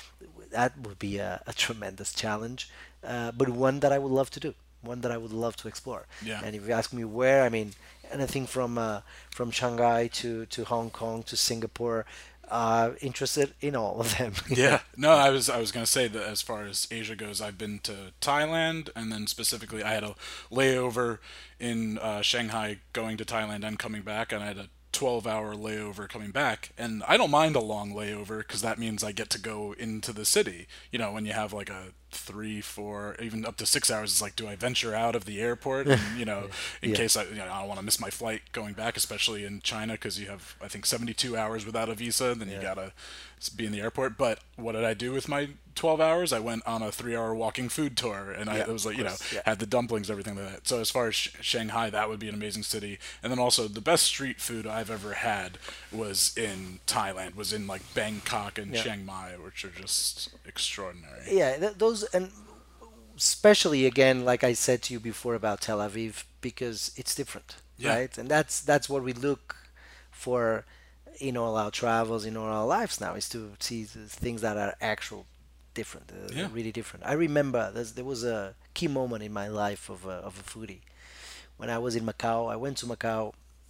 that would be a, a tremendous challenge, uh, but one that I would love to do, one that I would love to explore. Yeah. And if you ask me where, I mean, anything from uh, from Shanghai to, to Hong Kong to Singapore, uh, interested in all of them. Yeah, no, I was I was gonna say that as far as Asia goes, I've been to Thailand, and then specifically, I had a layover in uh, Shanghai going to Thailand and coming back, and I had a twelve-hour layover coming back, and I don't mind a long layover because that means I get to go into the city. You know, when you have like a three, four, even up to six hours, it's like, do I venture out of the airport? And, you know, in Yeah. case I, you know, I don't want to miss my flight going back, especially in China, because you have, I think, seventy-two hours without a visa, and then you Yeah. gotta be in the airport. But what did I do with my twelve hours? I went on a three-hour walking food tour, and I Yeah, it was of like, you know, course. Yeah. had the dumplings, everything like that. So as far as Sh- Shanghai, that would be an amazing city. And then also the best street food I've ever had was in Thailand, was in like Bangkok and Yeah. Chiang Mai, which are just extraordinary. Yeah, th- those, and especially again, like I said to you before about Tel Aviv, because it's different, Yeah. right? And that's that's what we look for in all our travels, in all our lives now, is to see the things that are actual different, uh, Yeah. really different. I remember there's, there was a key moment in my life of a, of a foodie when I was in Macau. I went to Macau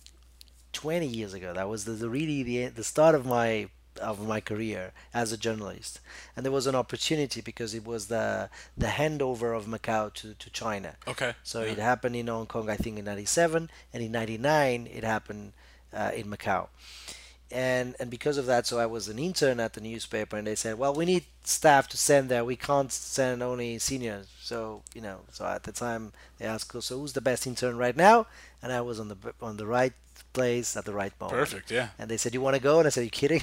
twenty years ago. That was the, the really the the start of my of my career as a journalist, and there was an opportunity because it was the the handover of Macau to, to China. Okay. So Yeah. it happened in Hong Kong, I think, in ninety-seven, and in ninety-nine it happened uh, in Macau. And and because of that, so I was an intern at the newspaper, and they said, well, we need staff to send there. We can't send only seniors. So you know, so at the time they asked, so who's the best intern right now? And I was on the on the right place at the right moment. Perfect. Yeah. And they said, you want to go? And I said, are you kidding?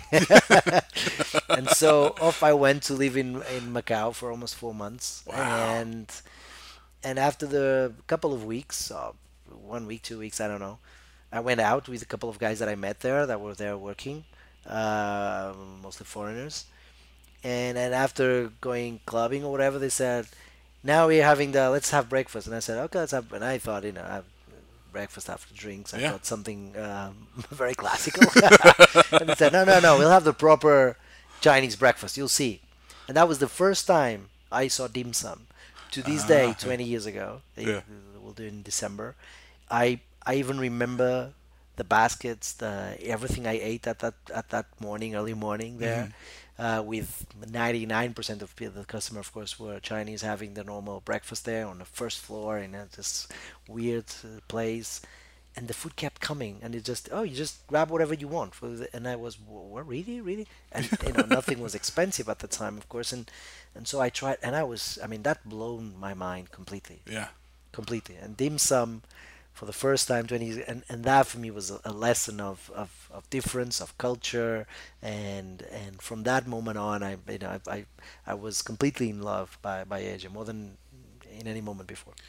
And so off I went to live in in Macau for almost four months. Wow. And and after the couple of weeks, uh, one week, two weeks, I don't know, I went out with a couple of guys that I met there that were there working, uh, mostly foreigners. And and after going clubbing or whatever, they said, now we're having the let's have breakfast. And I said, okay, let's have. And I thought, you know, have breakfast after drinks. I Yeah. thought something um, very classical. And they said, no, no, no, we'll have the proper Chinese breakfast. You'll see. And that was the first time I saw dim sum. To this day, Ah, yeah. twenty years ago, they Yeah. will do it in December. I I even remember the baskets, the everything I ate at that at that morning, early morning there, uh, with ninety-nine percent of people, the customer, of course, were Chinese, having the normal breakfast there on the first floor in a, this weird uh, place. And the food kept coming, and it just, oh, you just grab whatever you want. For the, and I was, what, really, really? And you know, nothing was expensive at the time, of course. And and so I tried, and I was, I mean, that blown my mind completely, Yeah. completely. And dim sum, for the first time, twenty years, and, and that for me was a, a lesson of, of, of difference, of culture, and and from that moment on, I you know I I, I was completely in love by, by Asia more than in any moment before.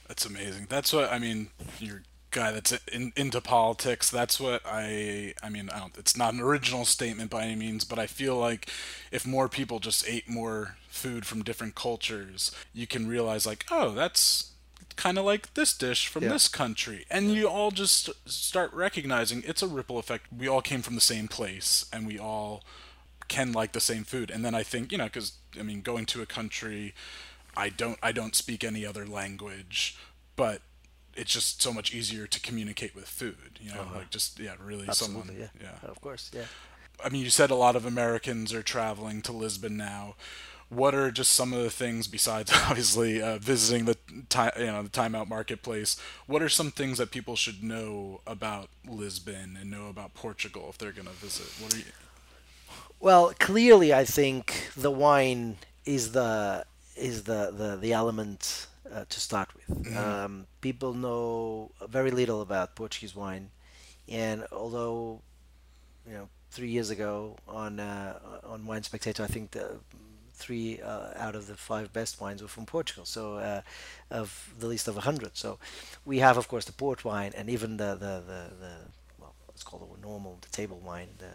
That's amazing. That's what I mean. You're a guy that's in, into politics. That's what I. I mean, I don't, it's not an original statement by any means, but I feel like if more people just ate more food from different cultures, you can realize like, oh, that's kind of like this dish from Yeah. this country, and you all just start recognizing it's a ripple effect. We all came from the same place, and we all can like the same food. And then I think, you know, because I mean, going to a country, I don't I don't speak any other language, but it's just so much easier to communicate with food. You know, like just yeah, really someone Absolutely, yeah. yeah. Of course, yeah. I mean, you said a lot of Americans are traveling to Lisbon now. What are just some of the things besides obviously uh, visiting the time, you know, the Timeout Marketplace? What are some things that people should know about Lisbon and know about Portugal if they're going to visit? What are you? Well, clearly, I think the wine is the is the the, the element uh, to start with. Um, people know very little about Portuguese wine, and although you know three years ago on uh, on Wine Spectator, I think the three uh, out of the five best wines were from Portugal. So uh, of the list of a hundred. So we have, of course, the port wine and even the the the, the well, let's call it normal, the table wine, the,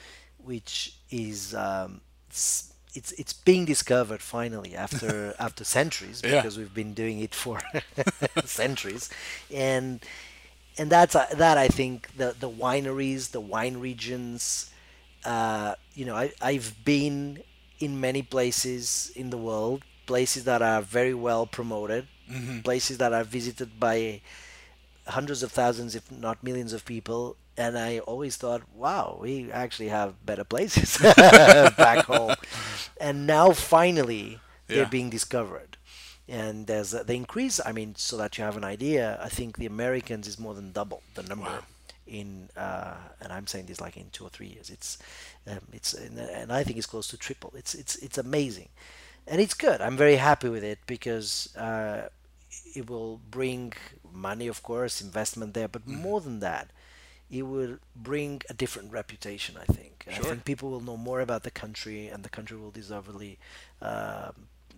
which is um, it's, it's it's being discovered finally after after centuries Yeah. because we've been doing it for centuries, and and that's uh, that I think the the wineries, the wine regions, uh, you know, I I've been in many places in the world, places that are very well promoted, places that are visited by hundreds of thousands, if not millions of people. And I always thought, wow, we actually have better places back home. And now finally they're Yeah. being discovered. And there's a, the increase, I mean, so that you have an idea, I think the Americans is more than double the number Wow. in, uh, and I'm saying this like in two or three years. It's, um, it's, and, and I think it's close to triple. It's, it's, it's amazing, and it's good. I'm very happy with it because uh, it will bring money, of course, investment there, but more than that, it will bring a different reputation, I think. I Sure. think people will know more about the country, and the country will deservedly uh,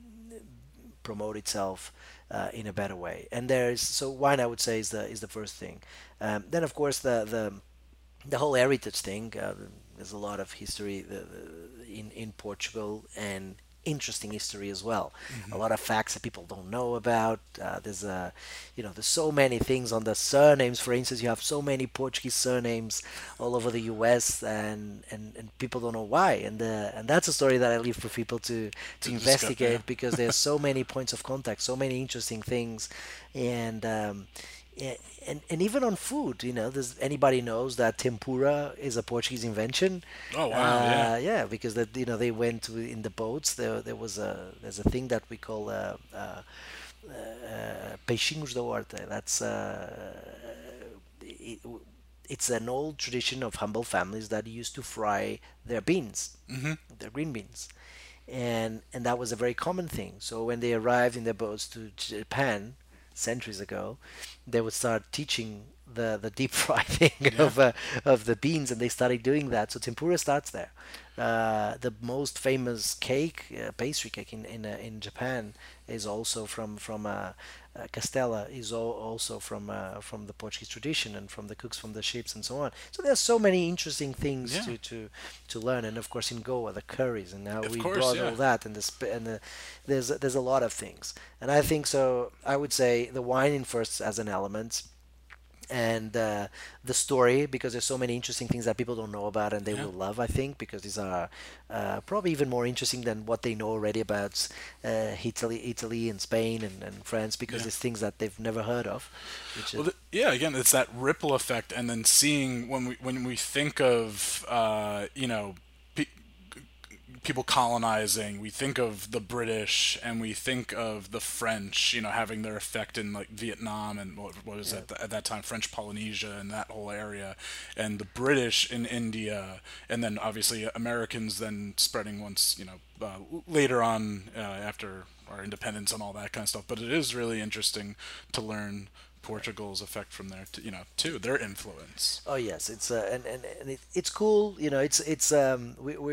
promote itself uh, in a better way. And there's so wine, I would say, is the is the first thing. Um, then, of course, the the the whole heritage thing. Uh, there's a lot of history the, the, in in Portugal and interesting history as well. A lot of facts that people don't know about. Uh, there's a, you know, there's so many things on the surnames. For instance, you have so many Portuguese surnames all over the U S and and, and people don't know why. And uh, and that's a story that I leave for people to to To discuss, investigate yeah. because there's so many points of contact, so many interesting things, and. Um, yeah, and, and even on food, you know, does anybody knows that tempura is a Portuguese invention? Oh, wow, yeah. Uh, yeah, because that you know they went to, in the boats. There there was a there's a thing that we call uh, uh, uh, peixinhos da horta. That's uh, it, it's an old tradition of humble families that used to fry their beans, their green beans, and and that was a very common thing. So when they arrived in their boats to Japan centuries ago, they would start teaching the the deep fry thing of uh, of the beans, and they started doing that. So tempura starts there. Uh, the most famous cake, uh, pastry cake in in, uh, in Japan, is also from from uh, uh, Castella. Is al- also from uh, from the Portuguese tradition and from the cooks from the ships and so on. So there's so many interesting things Yeah. to, to to learn, and of course in Goa the curries and how Of we course, brought yeah. all that and the sp- and the, there's there's a lot of things, and I think so. I would say the wine in first as an element, and uh, the story, because there's so many interesting things that people don't know about and they Yeah. will love, I think, because these are uh, probably even more interesting than what they know already about uh, Italy, Italy and Spain and, and France, because Yeah. it's things that they've never heard of. Which Well, is, th- yeah, again, it's that ripple effect, and then seeing when we when we think of uh, you know pe- people colonizing, we think of the British and we think of the French, you know, having their effect in like Vietnam and what, what was that at that time, French Polynesia and that whole area, and the British in India, and then obviously Americans then spreading once, you know, uh, later on uh, after our independence and all that kind of stuff. But it is really interesting to learn Portugal's effect from there, to, you know, too, their influence. oh yes, it's uh, and and, and it, it's cool. You know, it's it's um we we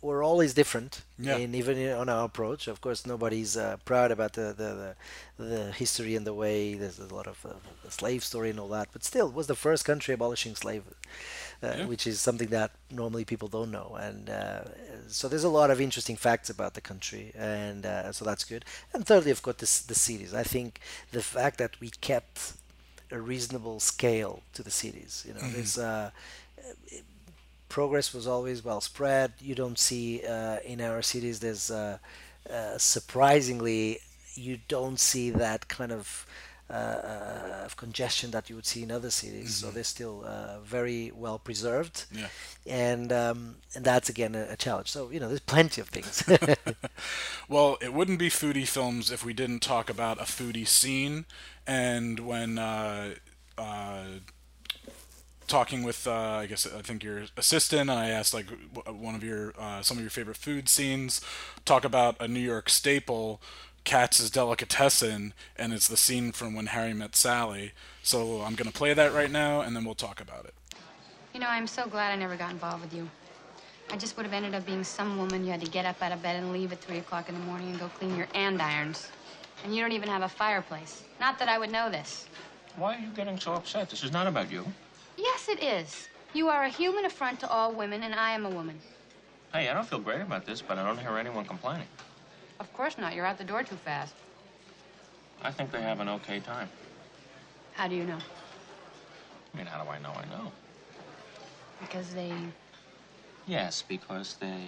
we're always different, Yeah. and even in- on our approach. Of course, nobody's uh, proud about the, the, the, the history and the way there's a lot of uh, the slave story and all that. But still, it was the first country abolishing slave, uh, Yeah. which is something that normally people don't know. And uh, so there's a lot of interesting facts about the country, and uh, so that's good. And thirdly, of course, this, the cities. I think the fact that we kept a reasonable scale to the cities. You know, there's uh, progress was always well spread. You don't see uh, in our cities. There's uh, uh, surprisingly you don't see that kind of uh, uh, of congestion that you would see in other cities. So they're still uh, very well preserved, Yeah. and um, and that's again a, a challenge. So you know, there's plenty of things. Well, it wouldn't be foodie films if we didn't talk about a foodie scene. And when uh, uh, talking with, uh, I guess I think your assistant, I asked like w- one of your uh, some of your favorite food scenes. Talk about a New York staple, Katz's Delicatessen, and it's the scene from When Harry Met Sally. So I'm gonna play that right now, and then we'll talk about it. You know, I'm so glad I never got involved with you. I just would have ended up being some woman you had to get up out of bed and leave at three o'clock in the morning and go clean your andirons. And you don't even have a fireplace. Not that I would know this. Why are you getting so upset? This is not about you. Yes, it is. You are a human affront to all women, and I am a woman. Hey, I don't feel great about this, but I don't hear anyone complaining. Of course not. You're out the door too fast. I think they have an okay time. How do you know? I mean, how do I know I know? Because they... Yes, because they...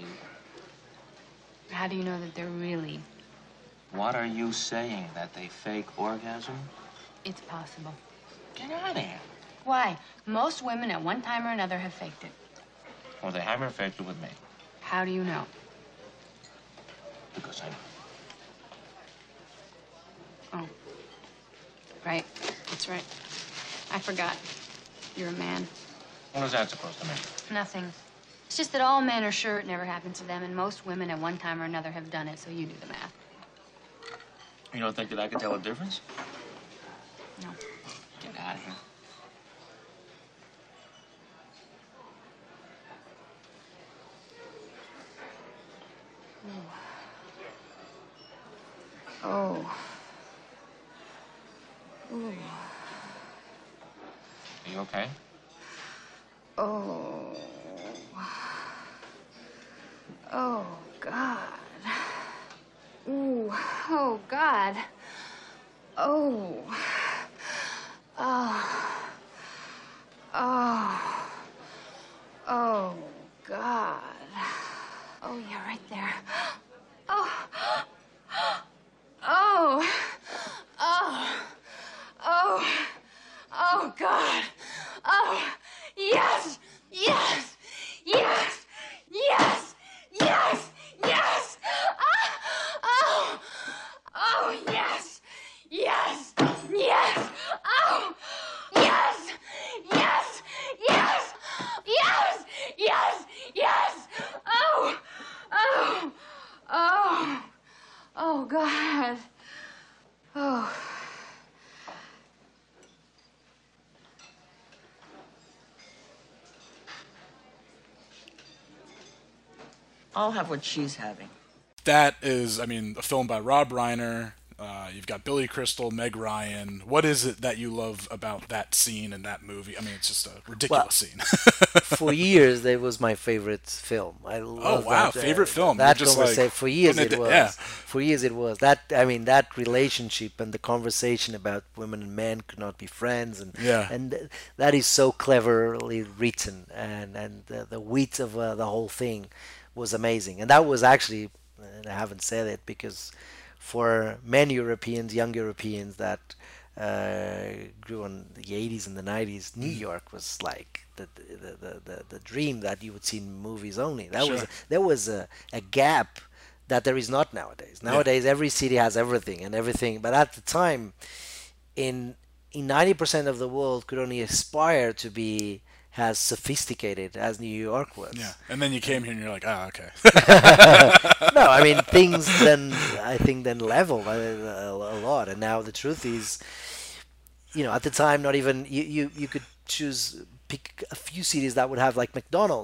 How do you know that they're really... What are you saying? That they fake orgasm? It's possible. Get out of here. Why? Most women at one time or another have faked it. Well, they haven't faked it with me. How do you know? Because I know. Oh. Right. That's right. I forgot. You're a man. What is that supposed to mean? Nothing. It's just that all men are sure it never happened to them, and most women at one time or another have done it, so you do the math. You don't think that I can tell a difference? No. Get out of here. Oh. Ooh. Are you okay? Oh. Oh, God. Ooh. Oh, God. Oh. Oh. Oh. Oh, God. Oh, yeah, right there. Oh. Oh. Oh. Oh. Oh, God. Oh. Yes. Yes. Yes. Yes. Yes. Yes. Ah. Oh. Oh, yes. Yes. Yes. Oh. Yes. Yes. Yes. Yes. Yes. Yes. Oh. Oh. Oh. Oh, God. Oh. I'll have what she's having. That is, I mean, a film by Rob Reiner. Uh, you've got Billy Crystal, Meg Ryan. What is it that you love about that scene and that movie? I mean, it's just a ridiculous Well, scene. For years, that was my favorite film. I love Oh, wow, that, uh, favorite film. That You're just, conversa- like, for years putting it it- was. yeah. For years it was. That I mean, that relationship and the conversation about women and men could not be friends, and Yeah. and th- that is so cleverly written, and and the, the wit of uh, the whole thing was amazing. And that was actually, and I haven't said it because for many Europeans, young Europeans that uh, grew in the eighties and the nineties, New Mm. York was like the the, the, the, the dream that you would see in movies only. That was Sure. there was a, a gap that there is not nowadays. Nowadays, every city has everything and everything. But at the time, in in ninety percent of the world, could only aspire to be as sophisticated as New York was. Yeah, and then you came here and you're like, ah, okay. No, I mean things then I think then leveled a, a, a lot, and now the truth is, you know, at the time not even you, you you could choose pick a few cities that would have like McDonald's.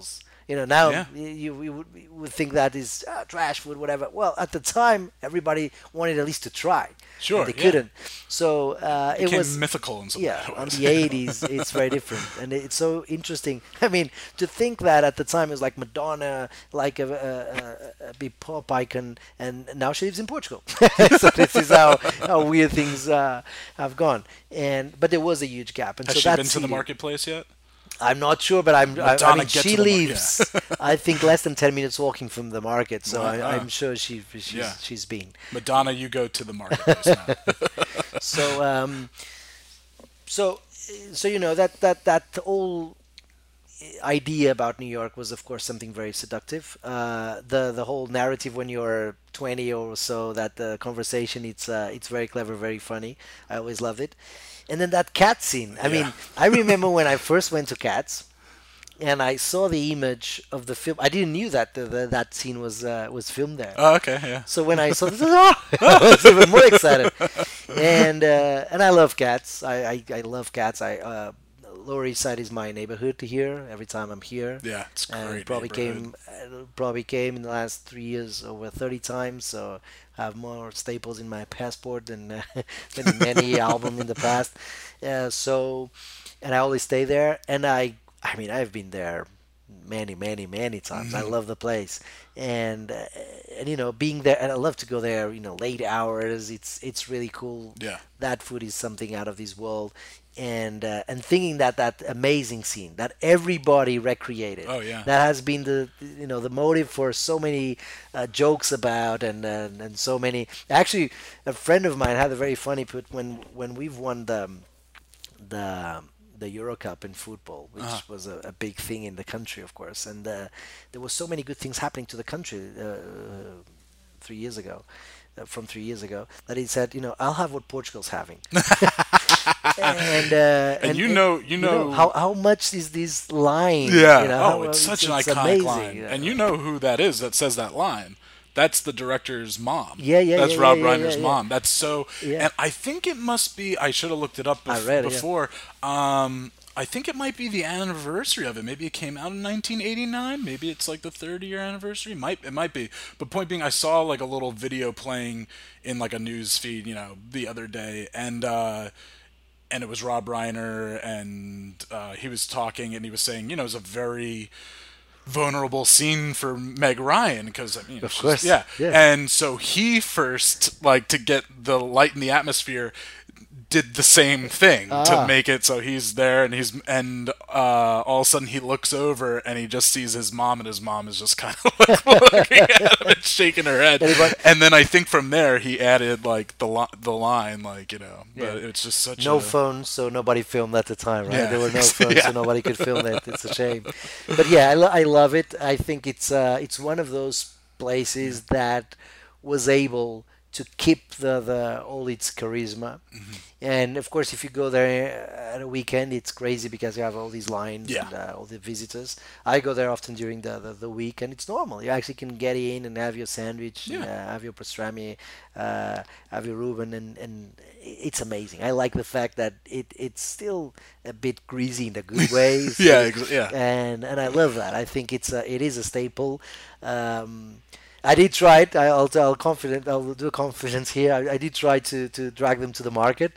You know, now Yeah. y- you, you, would, you would think that is uh, trash food, whatever. Well, at the time, everybody wanted at least to try. Sure, And they yeah. couldn't. So uh, it Became was mythical in some yeah, ways. on the eighties, it's very different, and it's so interesting. I mean, to think that at the time it was like Madonna, like a, a, a, a big pop icon, and now she lives in Portugal. So this is how, how weird things uh, have gone. And but there was a huge gap, and Has so she that's been to the seeding. marketplace yet? I'm not sure, but I'm. I, I Madonna, mean, get she to the mar- leaves. I think less than ten minutes walking from the market, so Wow. I, I'm sure she she's, Yeah. she's been. Madonna, you go to the marketplace now. So um, so so you know that that that whole idea about New York was, of course, something very seductive. Uh, the the whole narrative when you're twenty or so, that the conversation, it's uh, it's very clever, very funny. I always loved it. And then that cat scene. I mean, Yeah. I remember when I first went to Cats, and I saw the image of the film. I didn't knew that the, the, that scene was uh, was filmed there. Oh, okay, yeah. So when I saw this, oh, I was even more excited. And uh, and I love cats. I, I, I love cats. I uh, Lower East Side is my neighborhood here. Every time I'm here, Yeah, it's a and great probably neighborhood. came uh, probably came in the last three years over thirty times. So I have more staples in my passport than uh, than in any album in the past. Uh, so and I always stay there. And I I mean I've been there many, many, many times. I love the place, and uh, and you know, being there, and I love to go there. You know, late hours. It's it's really cool. Yeah. That food is something out of this world, and uh, and thinking that that amazing scene that everybody recreated. Oh, yeah. That has been the you know the motive for so many uh, jokes about and, and and so many. Actually, a friend of mine had a very funny put when when we've won the the the Euro Cup in football, which Uh-huh. was a, a big thing in the country, of course, and uh, there were so many good things happening to the country uh, three years ago, uh, from three years ago, that he said, you know, I'll have what Portugal's having, and, uh, And you know- you know- how how much is this line? Yeah. you know, oh, how- it's such an it's iconic amazing, line. yeah. And you know who that is that says that line. That's the director's mom. Yeah, yeah, That's yeah, Rob yeah, yeah, Reiner's yeah. mom. That's so. Yeah. And I think it must be. I should have looked it up I bef- read it, yeah. before. Um, I think it might be the anniversary of it. Maybe it came out in nineteen eighty-nine. Maybe it's like the thirty year anniversary. Might it might be. But point being, I saw like a little video playing in like a news feed, you know, the other day, and. uh and it was Rob Reiner, and uh, he was talking, and he was saying, you know, it was a very vulnerable scene for Meg Ryan because I mean, Of she's- course, yeah. yeah. And so he first, like, to get the light in the atmosphere, did the same thing Ah. to make it so he's there, and he's and uh, all of a sudden he looks over and he just sees his mom, and his mom is just kind of like looking at him and shaking her head. Anybody- And then I think from there he added like the li- the line, like, you know, but Yeah. it's just such No a phones, so nobody filmed at the time, right? Yeah. There were no phones, Yeah. so nobody could film it. It's a shame, but yeah, I, lo- I love it. I think it's uh, it's one of those places that was able to keep the, the all its charisma. Mm-hmm. And of course, if you go there at a weekend, it's crazy because you have all these lines Yeah. and uh, all the visitors. I go there often during the, the, the week, and it's normal. You actually can get in and have your sandwich, and, Yeah. uh, have your pastrami, uh, have your Reuben, and, and it's amazing. I like the fact that it it's still a bit greasy in a good way. so- Yeah, ex- yeah. and and I love that. I think it's a, it is a staple. Um, I did try it. I- I'll, I'll confident. I'll do confidence here. I, I did try to, to drag them to the market.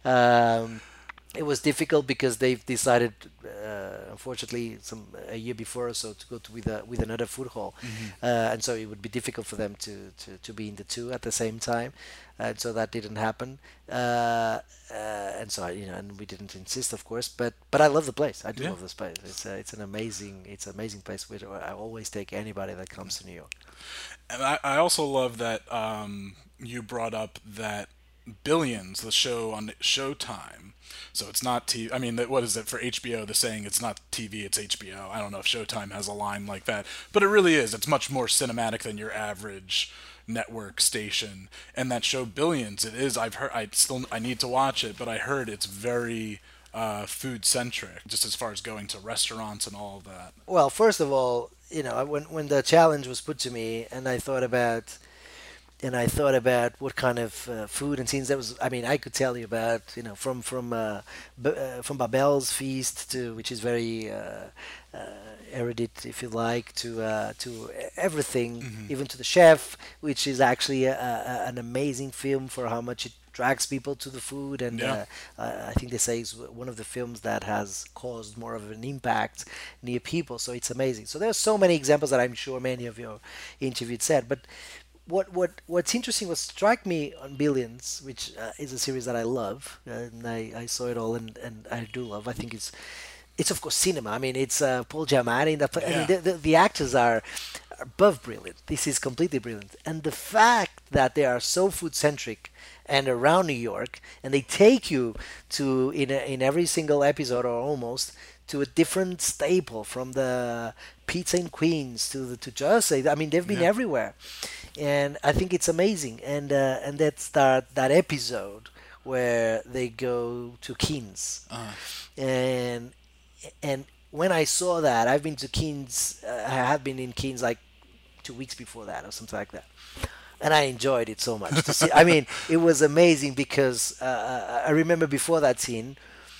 Um, it was difficult because they've decided, uh, unfortunately, some a year before or so, to go to with a, with another food hall, uh, and so it would be difficult for them to, to, to be in the two at the same time, and so that didn't happen. Uh, uh, and so I, you know, and we didn't insist, of course, but but I love the place. I do Yeah. love this place. It's a, it's an amazing it's an amazing place. Which I always take anybody that comes to New York. And I, I also love that um, you brought up that Billions, the show on Showtime. So it's not T V. I mean, what is it for H B O? The saying it's not T V, it's H B O. I don't know if Showtime has a line like that, but it really is. It's much more cinematic than your average network station. And that show Billions, it is. I've heard. I still. I need to watch it, but I heard it's very uh, food centric, just as far as going to restaurants and all of that. Well, first of all, you know, when when the challenge was put to me, and I thought about, and I thought about what kind of uh, food and scenes that was. I mean, I could tell you about, you know, from from uh, B- uh, from Babel's feast to, which is very uh, uh, Erudite, if you like, to uh, to everything, Mm-hmm. even to the chef, which is actually a, a, an amazing film for how much it drags people to the food. And Yeah. uh, uh, I think they say it's one of the films that has caused more of an impact near people. So it's amazing. So there's so many examples that I'm sure many of your interviewed said. But what what what's interesting, what struck me on Billions, which uh, is a series that I love, and I, I saw it all, and, and I do love. I think it's it's of course cinema. I mean, it's uh, Paul Giamatti. That, I Yeah. mean, the, the, the actors are above brilliant. This is completely brilliant, and the fact that they are so food centric and around New York, and they take you to in a, in every single episode or almost to a different staple, from the pizza in Queens to the to Jersey. I mean, they've been Yeah. everywhere, and I think it's amazing. And uh, and that's that that episode where they go to Queens, and and when I saw that, I've been to Queens. Uh, I have been in Queens like two weeks before that or something like that, and I enjoyed it so much. To see, I mean, it was amazing because uh, I remember before that scene,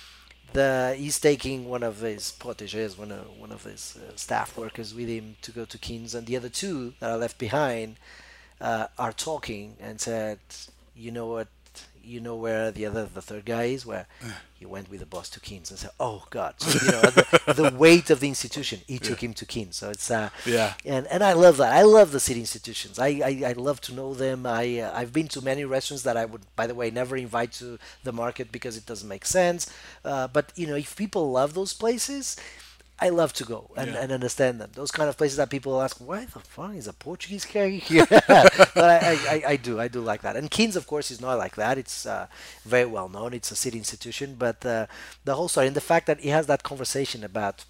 the he's taking one of his protégés, one of one of his uh, staff workers with him to go to Queens, and the other two that are left behind uh, are talking and said, "You know what? You know where the other, the third guy is? Where he went with the boss to Keynes." And said, "Oh God!" So, you know, the, the weight of the institution. He took him to Keynes. So it's uh, Yeah. and and I love that. I love the city institutions. I I, I love to know them. I uh, I've been to many restaurants that I would, by the way, never invite to the market because it doesn't make sense. Uh, but you know, if people love those places, I love to go and, Yeah. and understand them. Those kind of places that people ask, why the fuck is a Portuguese guy here? But I, I, I, I do, I do like that. And Keynes, of course, is not like that. It's uh, very well known. It's a city institution. But uh, the whole story, and the fact that he has that conversation about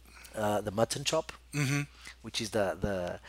uh, the mutton chop, Mm-hmm. which is the the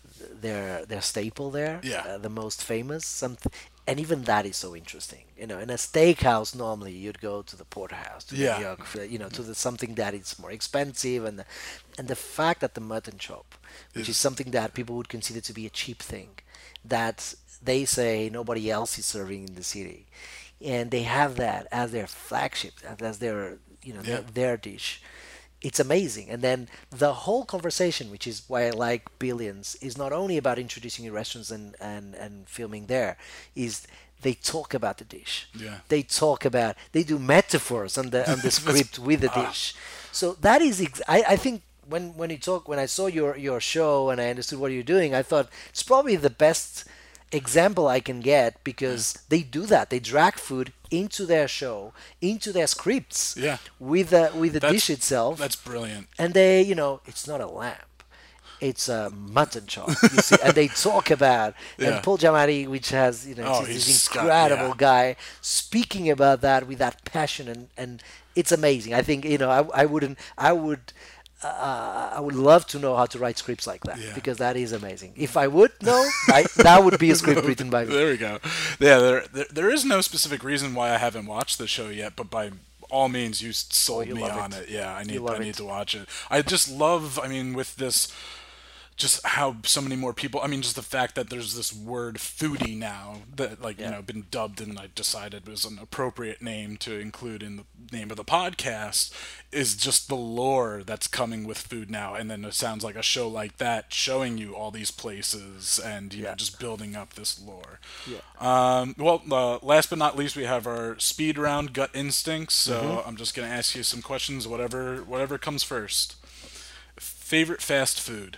their their staple there, Yeah. uh, the most famous. Something, and even that is so interesting. You know, in a steakhouse, normally you'd go to the porterhouse, to Yeah. the York, you know, to the something that is more expensive, and the, and the fact that the mutton chop, which is Is- something that people would consider to be a cheap thing, that they say nobody else is serving in the city, and they have that as their flagship, as their you know Yeah. their, their dish. It's amazing. And then the whole conversation, which is why I like Billions, is not only about introducing you restaurants and, and, and filming there, is they talk about the dish. Yeah. They talk about, they do metaphors on the on the script with the dish. So that is, ex- I, I think when, when you talk, when I saw your, your show and I understood what you're doing, I thought it's probably the best example I can get, because they do that. They drag food into their show, into their scripts, Yeah. with the with the That's- dish itself, That's brilliant. and they, you know, it's not a lamb, it's a mutton chop. You see, and they talk about Yeah. and Paul Giamatti, which has, you know, Oh, this he's this got- incredible yeah. guy speaking about that with that passion, and and it's amazing. I think, you know, I I wouldn't I would. Uh, I would love to know how to write scripts like that, Yeah. because that is amazing. If I would know, I, that would be a script written by me. There we go. Yeah, there, there there is no specific reason why I haven't watched the show yet, but by all means, you s- sold you me love on it. it. Yeah, I need love I need it. to watch it. I just love. I mean, with this. Just how so many more people. I mean, just the fact that there's this word "foodie" now that, like, you Yeah. know, been dubbed, and I decided was an appropriate name to include in the name of the podcast, is just the lore that's coming with food now. And then it sounds like a show like that showing you all these places and, you know, Yeah. just building up this lore. Yeah. Um, well, uh, last but not least, we have our speed round, gut instincts. So Mm-hmm. I'm just gonna ask you some questions, whatever whatever comes first. Favorite fast food?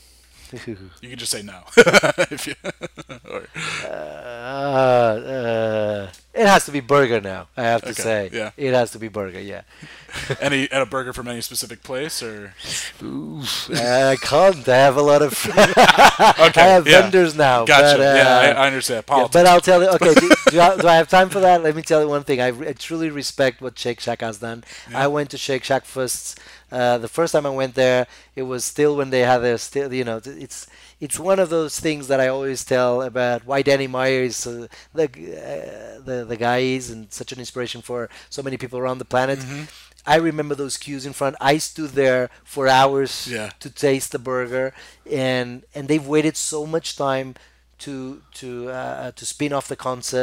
You can just say no. If you, or, Uh, uh, it has to be burger now. I have to Okay, say, yeah. it has to be burger. Yeah, any and a burger from any specific place, or I can't. I have a lot of. I have yeah. vendors now. Gotcha. But, uh, yeah, I, I understand. yeah, Politics. but I'll tell you. Okay, do, do, I, do I have time for that? Let me tell you one thing. I, re- I truly respect what Shake Shack has done. I went to Shake Shack first. Uh, the first time I went there, it was still when they had their still. You know, th- it's it's one of those things that I always tell about why Danny Meyer is uh, the uh, the the guy is, and such an inspiration for so many people around the planet. Mm-hmm. I remember those queues in front. I stood there for hours Yeah. to taste the burger, and and they've waited so much time to to uh, to spin off the concept.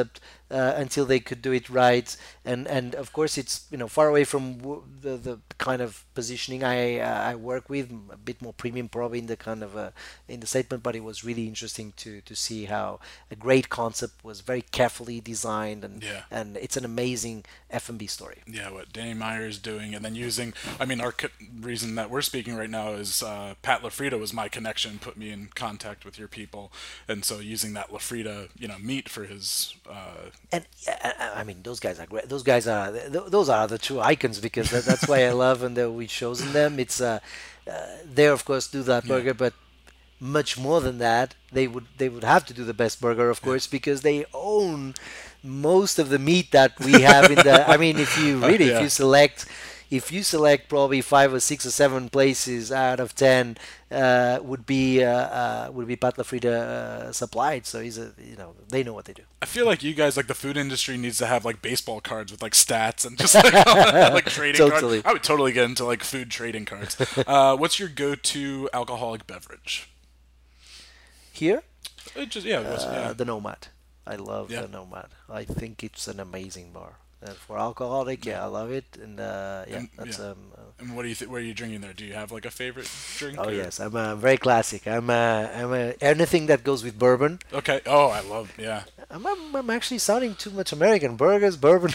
uh, until they could do it right. And and of course, it's you know far away from w- the the kind of positioning I uh, I work with, a bit more premium probably in the kind of uh, in the statement. But it was really interesting to to see how a great concept was very carefully designed, and Yeah. and it's an amazing F and B story. Yeah, what Danny Meyer is doing, and then using. I mean, our co- reason that we're speaking right now is uh, Pat LaFrida was my connection, put me in contact with your people, and so using that LaFrida, you know, meat for his. Uh, And uh, I mean, those guys are great. Those guys are th- those are the true icons, because that, that's why I love and that we've chosen them. It's uh, uh, they of course do that burger, but much more than that, they would they would have to do the best burger, of course, because they own most of the meat that we have in the. I mean, if you really Yeah. if you select. If you select probably five or six or seven places out of ten, uh, would be uh, uh, would be Pat LaFrida uh, supplied. So he's a you know they know what they do. I feel like you guys, like the food industry, needs to have like baseball cards with like stats and just like, like trading Totally. cards. I would totally get into like food trading cards. Uh, what's your go-to alcoholic beverage? Here, It just yeah, what's, Uh, yeah. the Nomad. I love Yeah. the Nomad. I think it's an amazing bar. And for alcoholic, yeah, I love it. And uh, yeah, And- that's yeah. um. uh, And what do you th- what are you drinking there? Do you have like a favorite drink? oh or- yes, I'm uh, very classic. I'm uh, I'm uh, anything that goes with bourbon. Okay. Oh, I love yeah. I'm, I'm, I'm actually sounding too much American. Burgers, bourbon.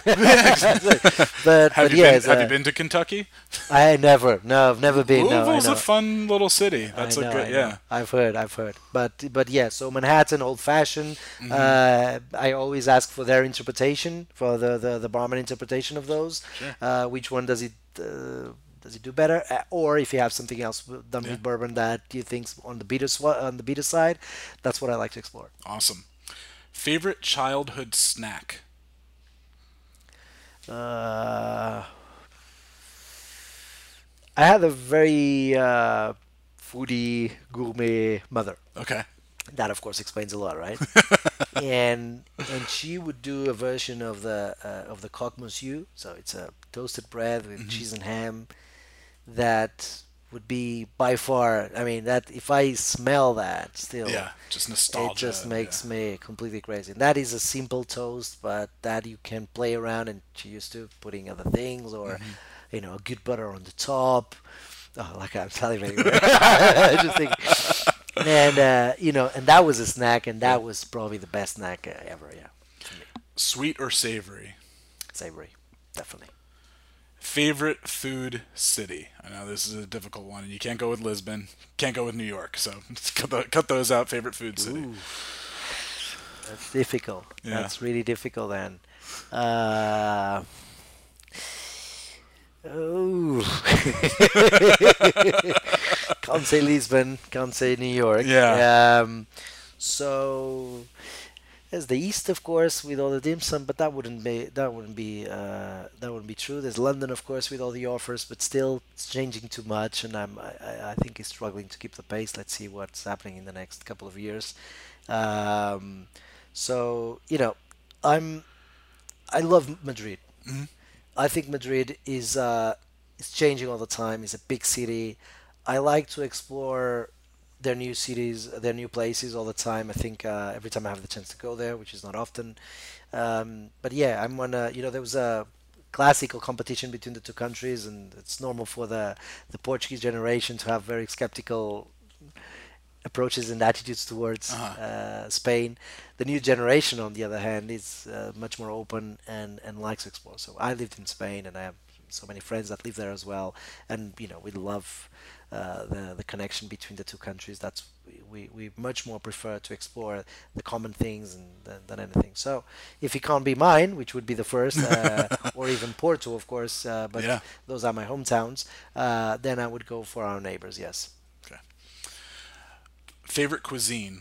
but Have but you yes, been Have uh, you been to Kentucky? I never. No, I've never been. No, I Louisville's know. a fun little city. That's I a know, good I know. yeah. I've heard, I've heard. But but yeah, so Manhattan, old fashioned. Mm-hmm. Uh, I always ask for their interpretation, for the the, the barman interpretation of those. Sure. Uh, which one does it uh, does it do better? Uh, or if you have something else w- done Yeah. with bourbon that you think's on the bitter swa- on the bitter side, that's what I like to explore. Awesome. Favorite childhood snack? Uh, I had a very uh, foodie gourmet mother. Okay. That of course explains a lot, right? and and she would do a version of the uh, of the croque monsieur, so it's a toasted bread with Mm-hmm. cheese and ham. That would be by far. I mean, that if I smell that, still, Yeah, just nostalgia. it just makes yeah. me completely crazy. And that is a simple toast, but that you can play around and she used to putting other things or, Mm-hmm. you know, a good butter on the top. Oh, like I'm salivating. Just think. And uh, you know, and that was a snack, and that was probably the best snack uh, ever. Yeah, to me, Sweet or savory? savory, definitely. Favorite food city? I know this is a difficult one, and you can't go with Lisbon, can't go with New York, so just cut, the, cut those out. Favorite food city? Ooh, that's difficult. Yeah. That's really difficult. Then, uh, oh, can't say Lisbon, can't say New York. Yeah. Um, so there's the East, of course, with all the dim sum, but that wouldn't be that wouldn't be uh, that wouldn't be true. There's London, of course, with all the offers, but still it's changing too much, and I'm I, I- I think it's struggling to keep the pace. Let's see what's happening in the next couple of years. Um, so you know, I'm I love Madrid. I think Madrid is uh, is changing all the time. It's a big city. I like to explore their new cities, their new places all the time. I think uh, every time I have the chance to go there, which is not often. Um, but yeah, I'm on a, you know, there was a classical competition between the two countries, and it's normal for the, the Portuguese generation to have very skeptical approaches and attitudes towards Uh-huh. uh, Spain. The new generation, on the other hand, is uh, much more open and, and likes to explore. So I lived in Spain, and I have so many friends that live there as well. And you know, we love uh, the the connection between the two countries. That's we, we much more prefer to explore the common things and, than, than anything. So if it can't be mine, which would be the first, uh, or even Porto, of course, uh, but Yeah. those are my hometowns. Uh, then I would go for our neighbors. Yes. Okay. Favorite cuisine?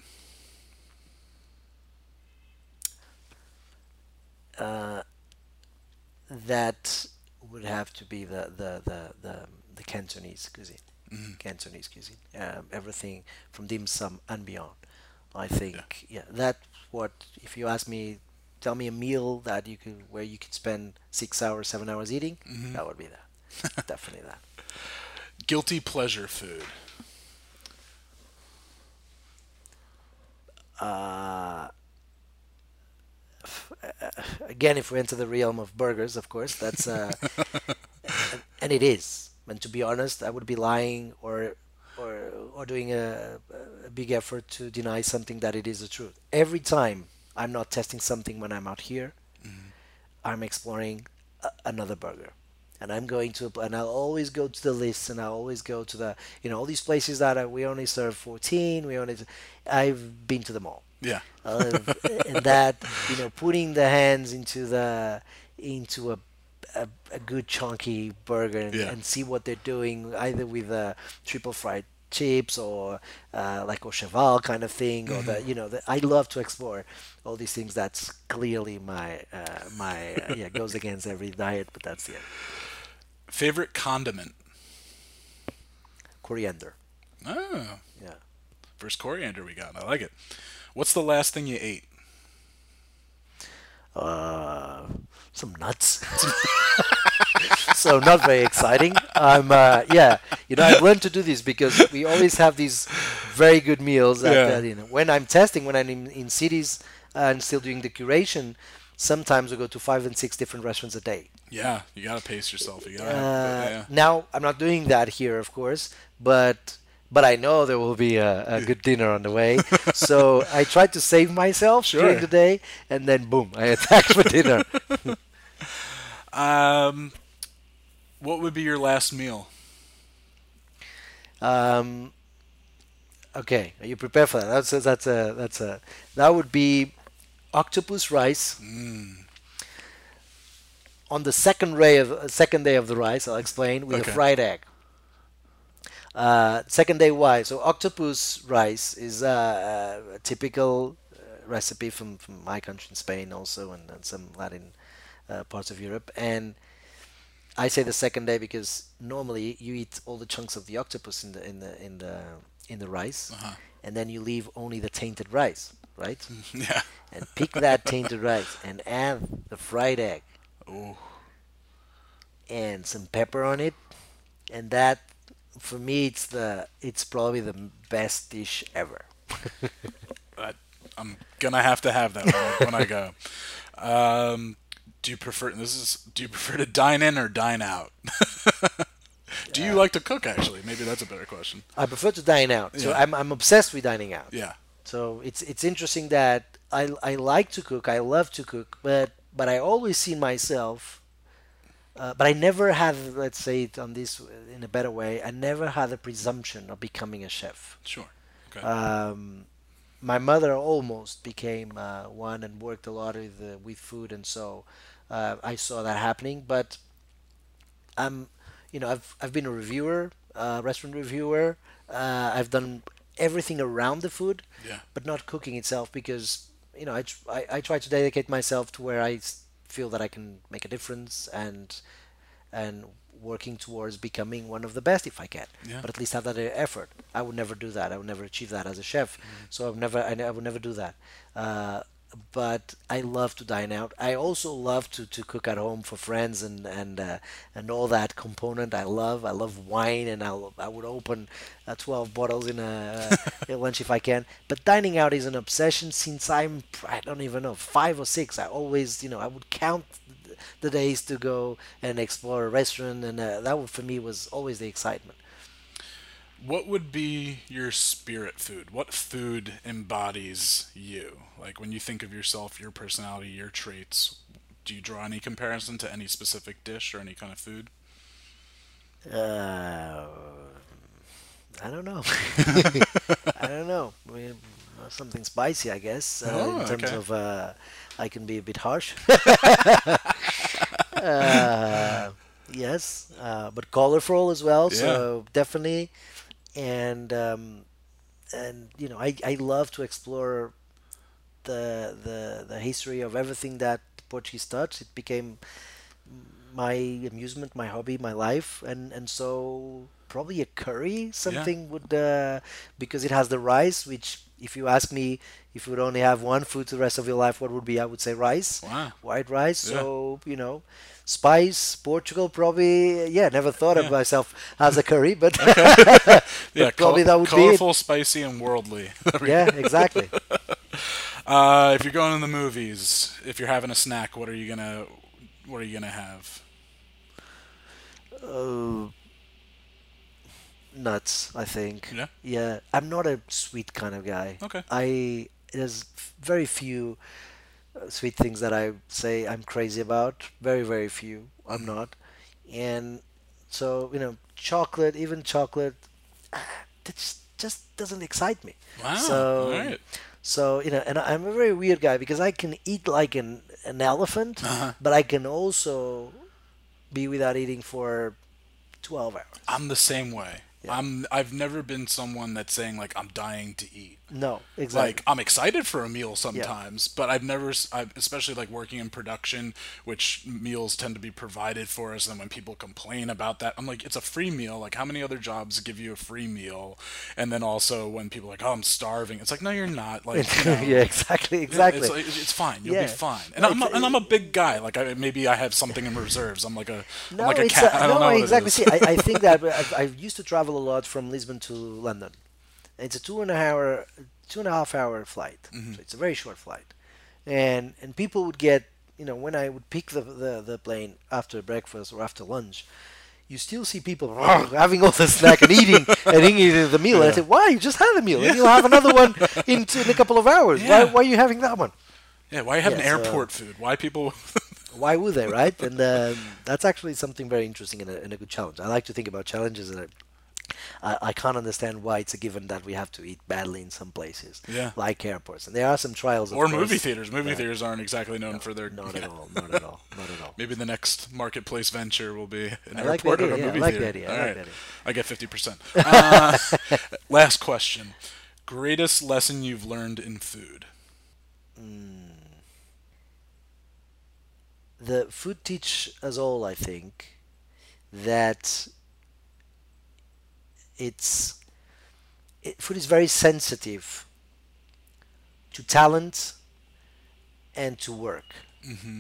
Uh, that would have to be the the the the, the Cantonese cuisine. Cantonese cuisine. Um, everything from dim sum and beyond. I think yeah. That what if you ask me, tell me a meal that you could where you could spend six hours, seven hours eating. That would be that. Definitely that. Guilty pleasure food? Uh, f- uh, again, if we enter the realm of burgers, of course, that's uh, and, and it is. And to be honest, I would be lying or or or doing a, a big effort to deny something that it is the truth. Every time I'm not testing something when I'm out here, I'm exploring a, another burger. And I'm going to, and I'll always go to the list, and I'll always go to the, you know, all these places that are, we only serve fourteen. We only, I've been to them all. Yeah. Uh, and that, you know, putting the hands into the, into a, a, a good chunky burger and, Yeah. and see what they're doing, either with uh, triple fried chips or uh, like au cheval kind of thing, or the, you know, the, I love to explore all these things. That's clearly my, uh, my, uh, yeah, goes against every diet, but that's it. Favorite condiment? Coriander. Oh, Yeah. first coriander we got. I like it. What's the last thing you ate? Uh, some nuts. So not very exciting. I'm uh, yeah, you know, I've learned to do this because we always have these very good meals. At, Yeah. uh, you know, when I'm testing, when I'm in, in cities and still doing the curation, sometimes we go to five and six different restaurants a day. Yeah, you gotta pace yourself. You gotta. Uh, yeah. Now I'm not doing that here, of course, but but I know there will be a, a good dinner on the way. So I try to save myself Sure. during the day, and then boom, I attack for dinner. Um, what would be your last meal? Um, okay, are you prepared for that? That's a, that's a that's a that would be octopus rice. On the second day of second day of the rice, I'll explain, with Okay. a fried egg. Uh, second day, why? So octopus rice is uh, a typical uh, recipe from, from my country in Spain also, and, and some Latin uh, parts of Europe. And I say the second day because normally you eat all the chunks of the octopus in the in the in the in the rice, Uh-huh. and then you leave only the tainted rice, right? Yeah. And pick that tainted rice and add the fried egg Oh, and some pepper on it, and that, for me, it's the it's probably the best dish ever. I, I'm gonna have to have that when I, when I go. Um, do you prefer this is do you prefer to dine in or dine out? Do you like to cook? Actually, maybe that's a better question. I prefer to dine out, so Yeah. I'm I'm obsessed with dining out. Yeah. So it's it's interesting that I I like to cook, I love to cook, but but I always see myself. Uh, but I never had, let's say it on this in a better way, I never had the presumption of becoming a chef. Sure. Okay. Um, my mother almost became uh, one and worked a lot with uh, with food, and so uh, I saw that happening. But I'm, you know, I've I've been a reviewer, uh, restaurant reviewer. Uh, I've done everything around the food, Yeah. but not cooking itself because you know I, tr- I I try to dedicate myself to where I s- feel that I can make a difference and and working towards becoming one of the best if I can. Yeah. But at least have that uh, effort. I would never do that. I would never achieve that as a chef. So I've never I, ne- I would never do that. Uh, but I love to dine out. I also love to, to cook at home for friends and and uh, and all that component. I love I love wine, and I I would open uh, twelve bottles in a, a lunch if I can. But dining out is an obsession since I'm I don't even know five or six. I always you know I would count the days to go and explore a restaurant, and uh, that would, for me was always the excitement. What would be your spirit food? What food embodies you? Like when you think of yourself, your personality, your traits, do you draw any comparison to any specific dish or any kind of food? Uh, I don't know. I don't know. I mean, uh, something spicy, I guess. Uh, Oh, in terms okay. of, uh, I can be a bit harsh. uh, yes, uh, but colorful as well. So definitely, and um, and you know, I, I love to explore the the the history of everything that Portuguese touched. It became my amusement, my hobby, my life, and and so probably a curry, something would uh, because it has the rice, which if you ask me if you would only have one food to the rest of your life, what would be? I would say rice, Wow. white rice. Yeah. So you know, spice, Portugal, probably. Yeah, never thought Yeah. of myself as a curry, but Yeah, probably col- that would be it. colorful, spicy, and worldly. yeah, exactly. Uh, if you're going to the movies, if you're having a snack, what are you gonna what are you gonna have? Uh, nuts, I think. Yeah. Yeah, I'm not a sweet kind of guy. Okay. I there's f- very few uh, sweet things that I say I'm crazy about. Very, very few. I'm Mm-hmm. not. And so, you know, chocolate, even chocolate, that just, just doesn't excite me. Wow. All So, right. so you know, and I'm a very weird guy because I can eat like an an elephant, Uh-huh. but I can also be without eating for twelve hours. I'm the same way. Yeah. I'm I've never been someone that's saying like I'm dying to eat. No, exactly. Like I'm excited for a meal sometimes, but I've never, s- I've, especially like working in production, which meals tend to be provided for us. And when people complain about that, I'm like, it's a free meal. Like, how many other jobs give you a free meal? And then also when people are like, oh, I'm starving, it's like, no, you're not. Like, you know, yeah, exactly, exactly. It's, like, it's fine. You'll Yeah. be fine. And No, I'm a, it's- and I'm a big guy. Like I, maybe I have something in reserves. I'm like a I'm No, like a it's cat. uh, I don't no, know what it exactly. is. See, I, I think that I, I used to travel a lot from Lisbon to London. It's a two and a hour, two and a half hour flight. Mm-hmm. So it's a very short flight, and and people would get, you know, when I would pick the the, the plane after breakfast or after lunch, you still see people having all the snack and eating and eating the meal. And I said, why? You just had the meal, and you'll have another one in, in a couple of hours. Yeah. Why, why are you having that one? Yeah, why have an Yeah, so- airport food? Why people? Why would they, right? And um, that's actually something very interesting and a, and a good challenge. I like to think about challenges, and I, I, I can't understand why it's a given that we have to eat badly in some places, Yeah. like airports. And there are some trials, of Or course. movie theaters. Movie but theaters aren't exactly known for their. Not yeah. at all. Not at all. Not at all. Maybe the next marketplace venture will be an I like the airport idea, or a yeah, I movie like the theater. idea, I All like right. the idea. I get fifty percent. Uh, last question. Greatest lesson you've learned in food? The food teach us all, I think, that it's it, food is very sensitive to talent and to work. Mm-hmm.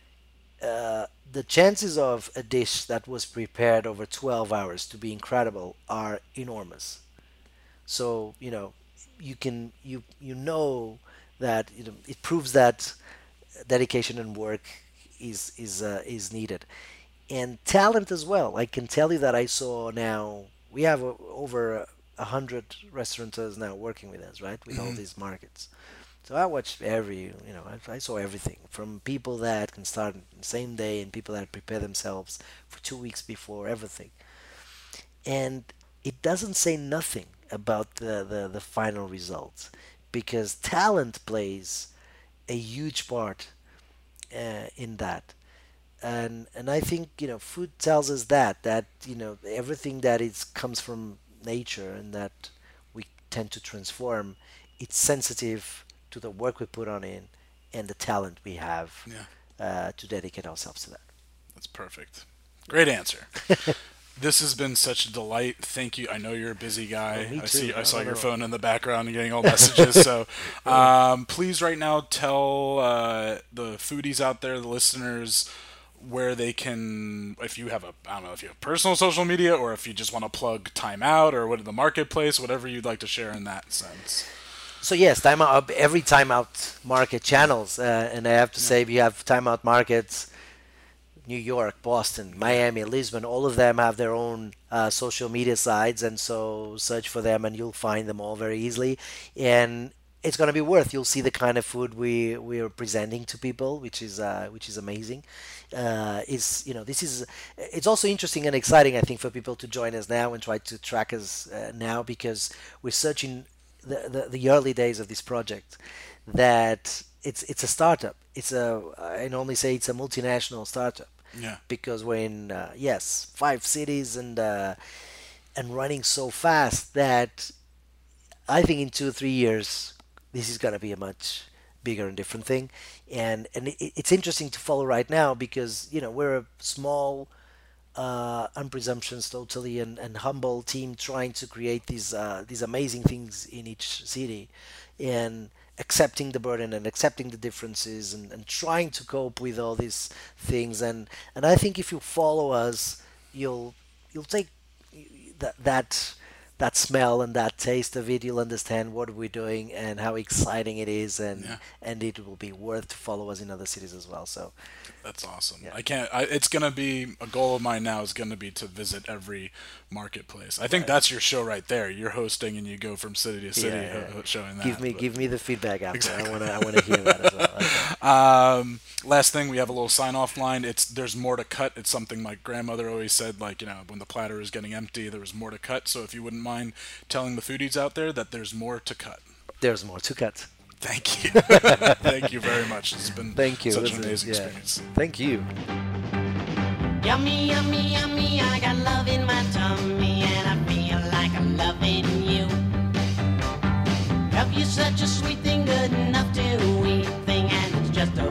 Uh, the chances of a dish that was prepared over twelve hours to be incredible are enormous. So, you know, you can you you know that, you know, it proves that dedication and work is is uh, is needed, and talent as well. I can tell you that I saw now we have uh, over a hundred restaurateurs now working with us, right, with all these markets. So I watched every, you know, I, I saw everything from people that can start the same day and people that prepare themselves for two weeks before, everything. And it doesn't say nothing about the, the, the final results, because talent plays a huge part uh, in that. And and I think, you know, food tells us that that you know, everything that is comes from nature and that we tend to transform, it's sensitive to the work we put on it and the talent we have Yeah, uh, to dedicate ourselves to that. that's perfect. Great answer. This has been such a delight. Thank you. I know you're a busy guy. Oh, me I see. too. I I saw don't your know. phone in the background and getting all messages. So, um, please, right now, tell uh, the foodies out there, the listeners, where they can. If you have a, I don't know, if you have personal social media, or if you just want to plug Time Out or what the marketplace, whatever you'd like to share in that sense. So yes, time out every timeout market channels, uh, and I have to say, we have timeout markets, New York, Boston, Miami, Lisbon. All of them have their own uh, social media sites, and so search for them, and you'll find them all very easily. And it's going to be worth. You'll see the kind of food we we are presenting to people, which is uh, which is amazing. Uh, is you know this is it's also interesting and exciting, I think, for people to join us now and try to track us uh, now, because we're searching the, the the early days of this project, that it's it's a startup. It's a I normally say it's a multinational startup, Yeah. because we're in uh, yes, five cities, and uh, and running so fast that I think in two or three years this is gonna be a much bigger and different thing. And and it, it's interesting to follow right now, because you know, we're a small, uh, unpresumptuous, totally, and, and humble team trying to create these uh, these amazing things in each city, and accepting the burden and accepting the differences, and, and trying to cope with all these things. And and I think if you follow us, you'll you'll take that that that smell and that taste of it, you'll understand what we're doing and how exciting it is, and Yeah. and it will be worth to follow us in other cities as well. So That's awesome. Yeah. I can't. I, it's gonna be a goal of mine now. Is gonna be to visit every marketplace. I think that's your show right there. You're hosting and you go from city to city, Yeah, yeah. ho- showing that. give me but- give me the feedback after. I want to I want to hear that as well. Okay. Um, last thing, we have a little sign-off line. It's there's more to cut. It's something my grandmother always said. Like, you know, when the platter was getting empty, there was more to cut. So if you wouldn't mind telling the foodies out there that there's more to cut. There's more to cut. Thank you. Thank you very much. It's been Thank you. such It an was a- amazing yeah. experience. Thank you. Yummy, yummy, yummy, I got love in my tummy and I feel like I'm loving you. Love you such a sweet thing, good enough to eat thing, and it's just a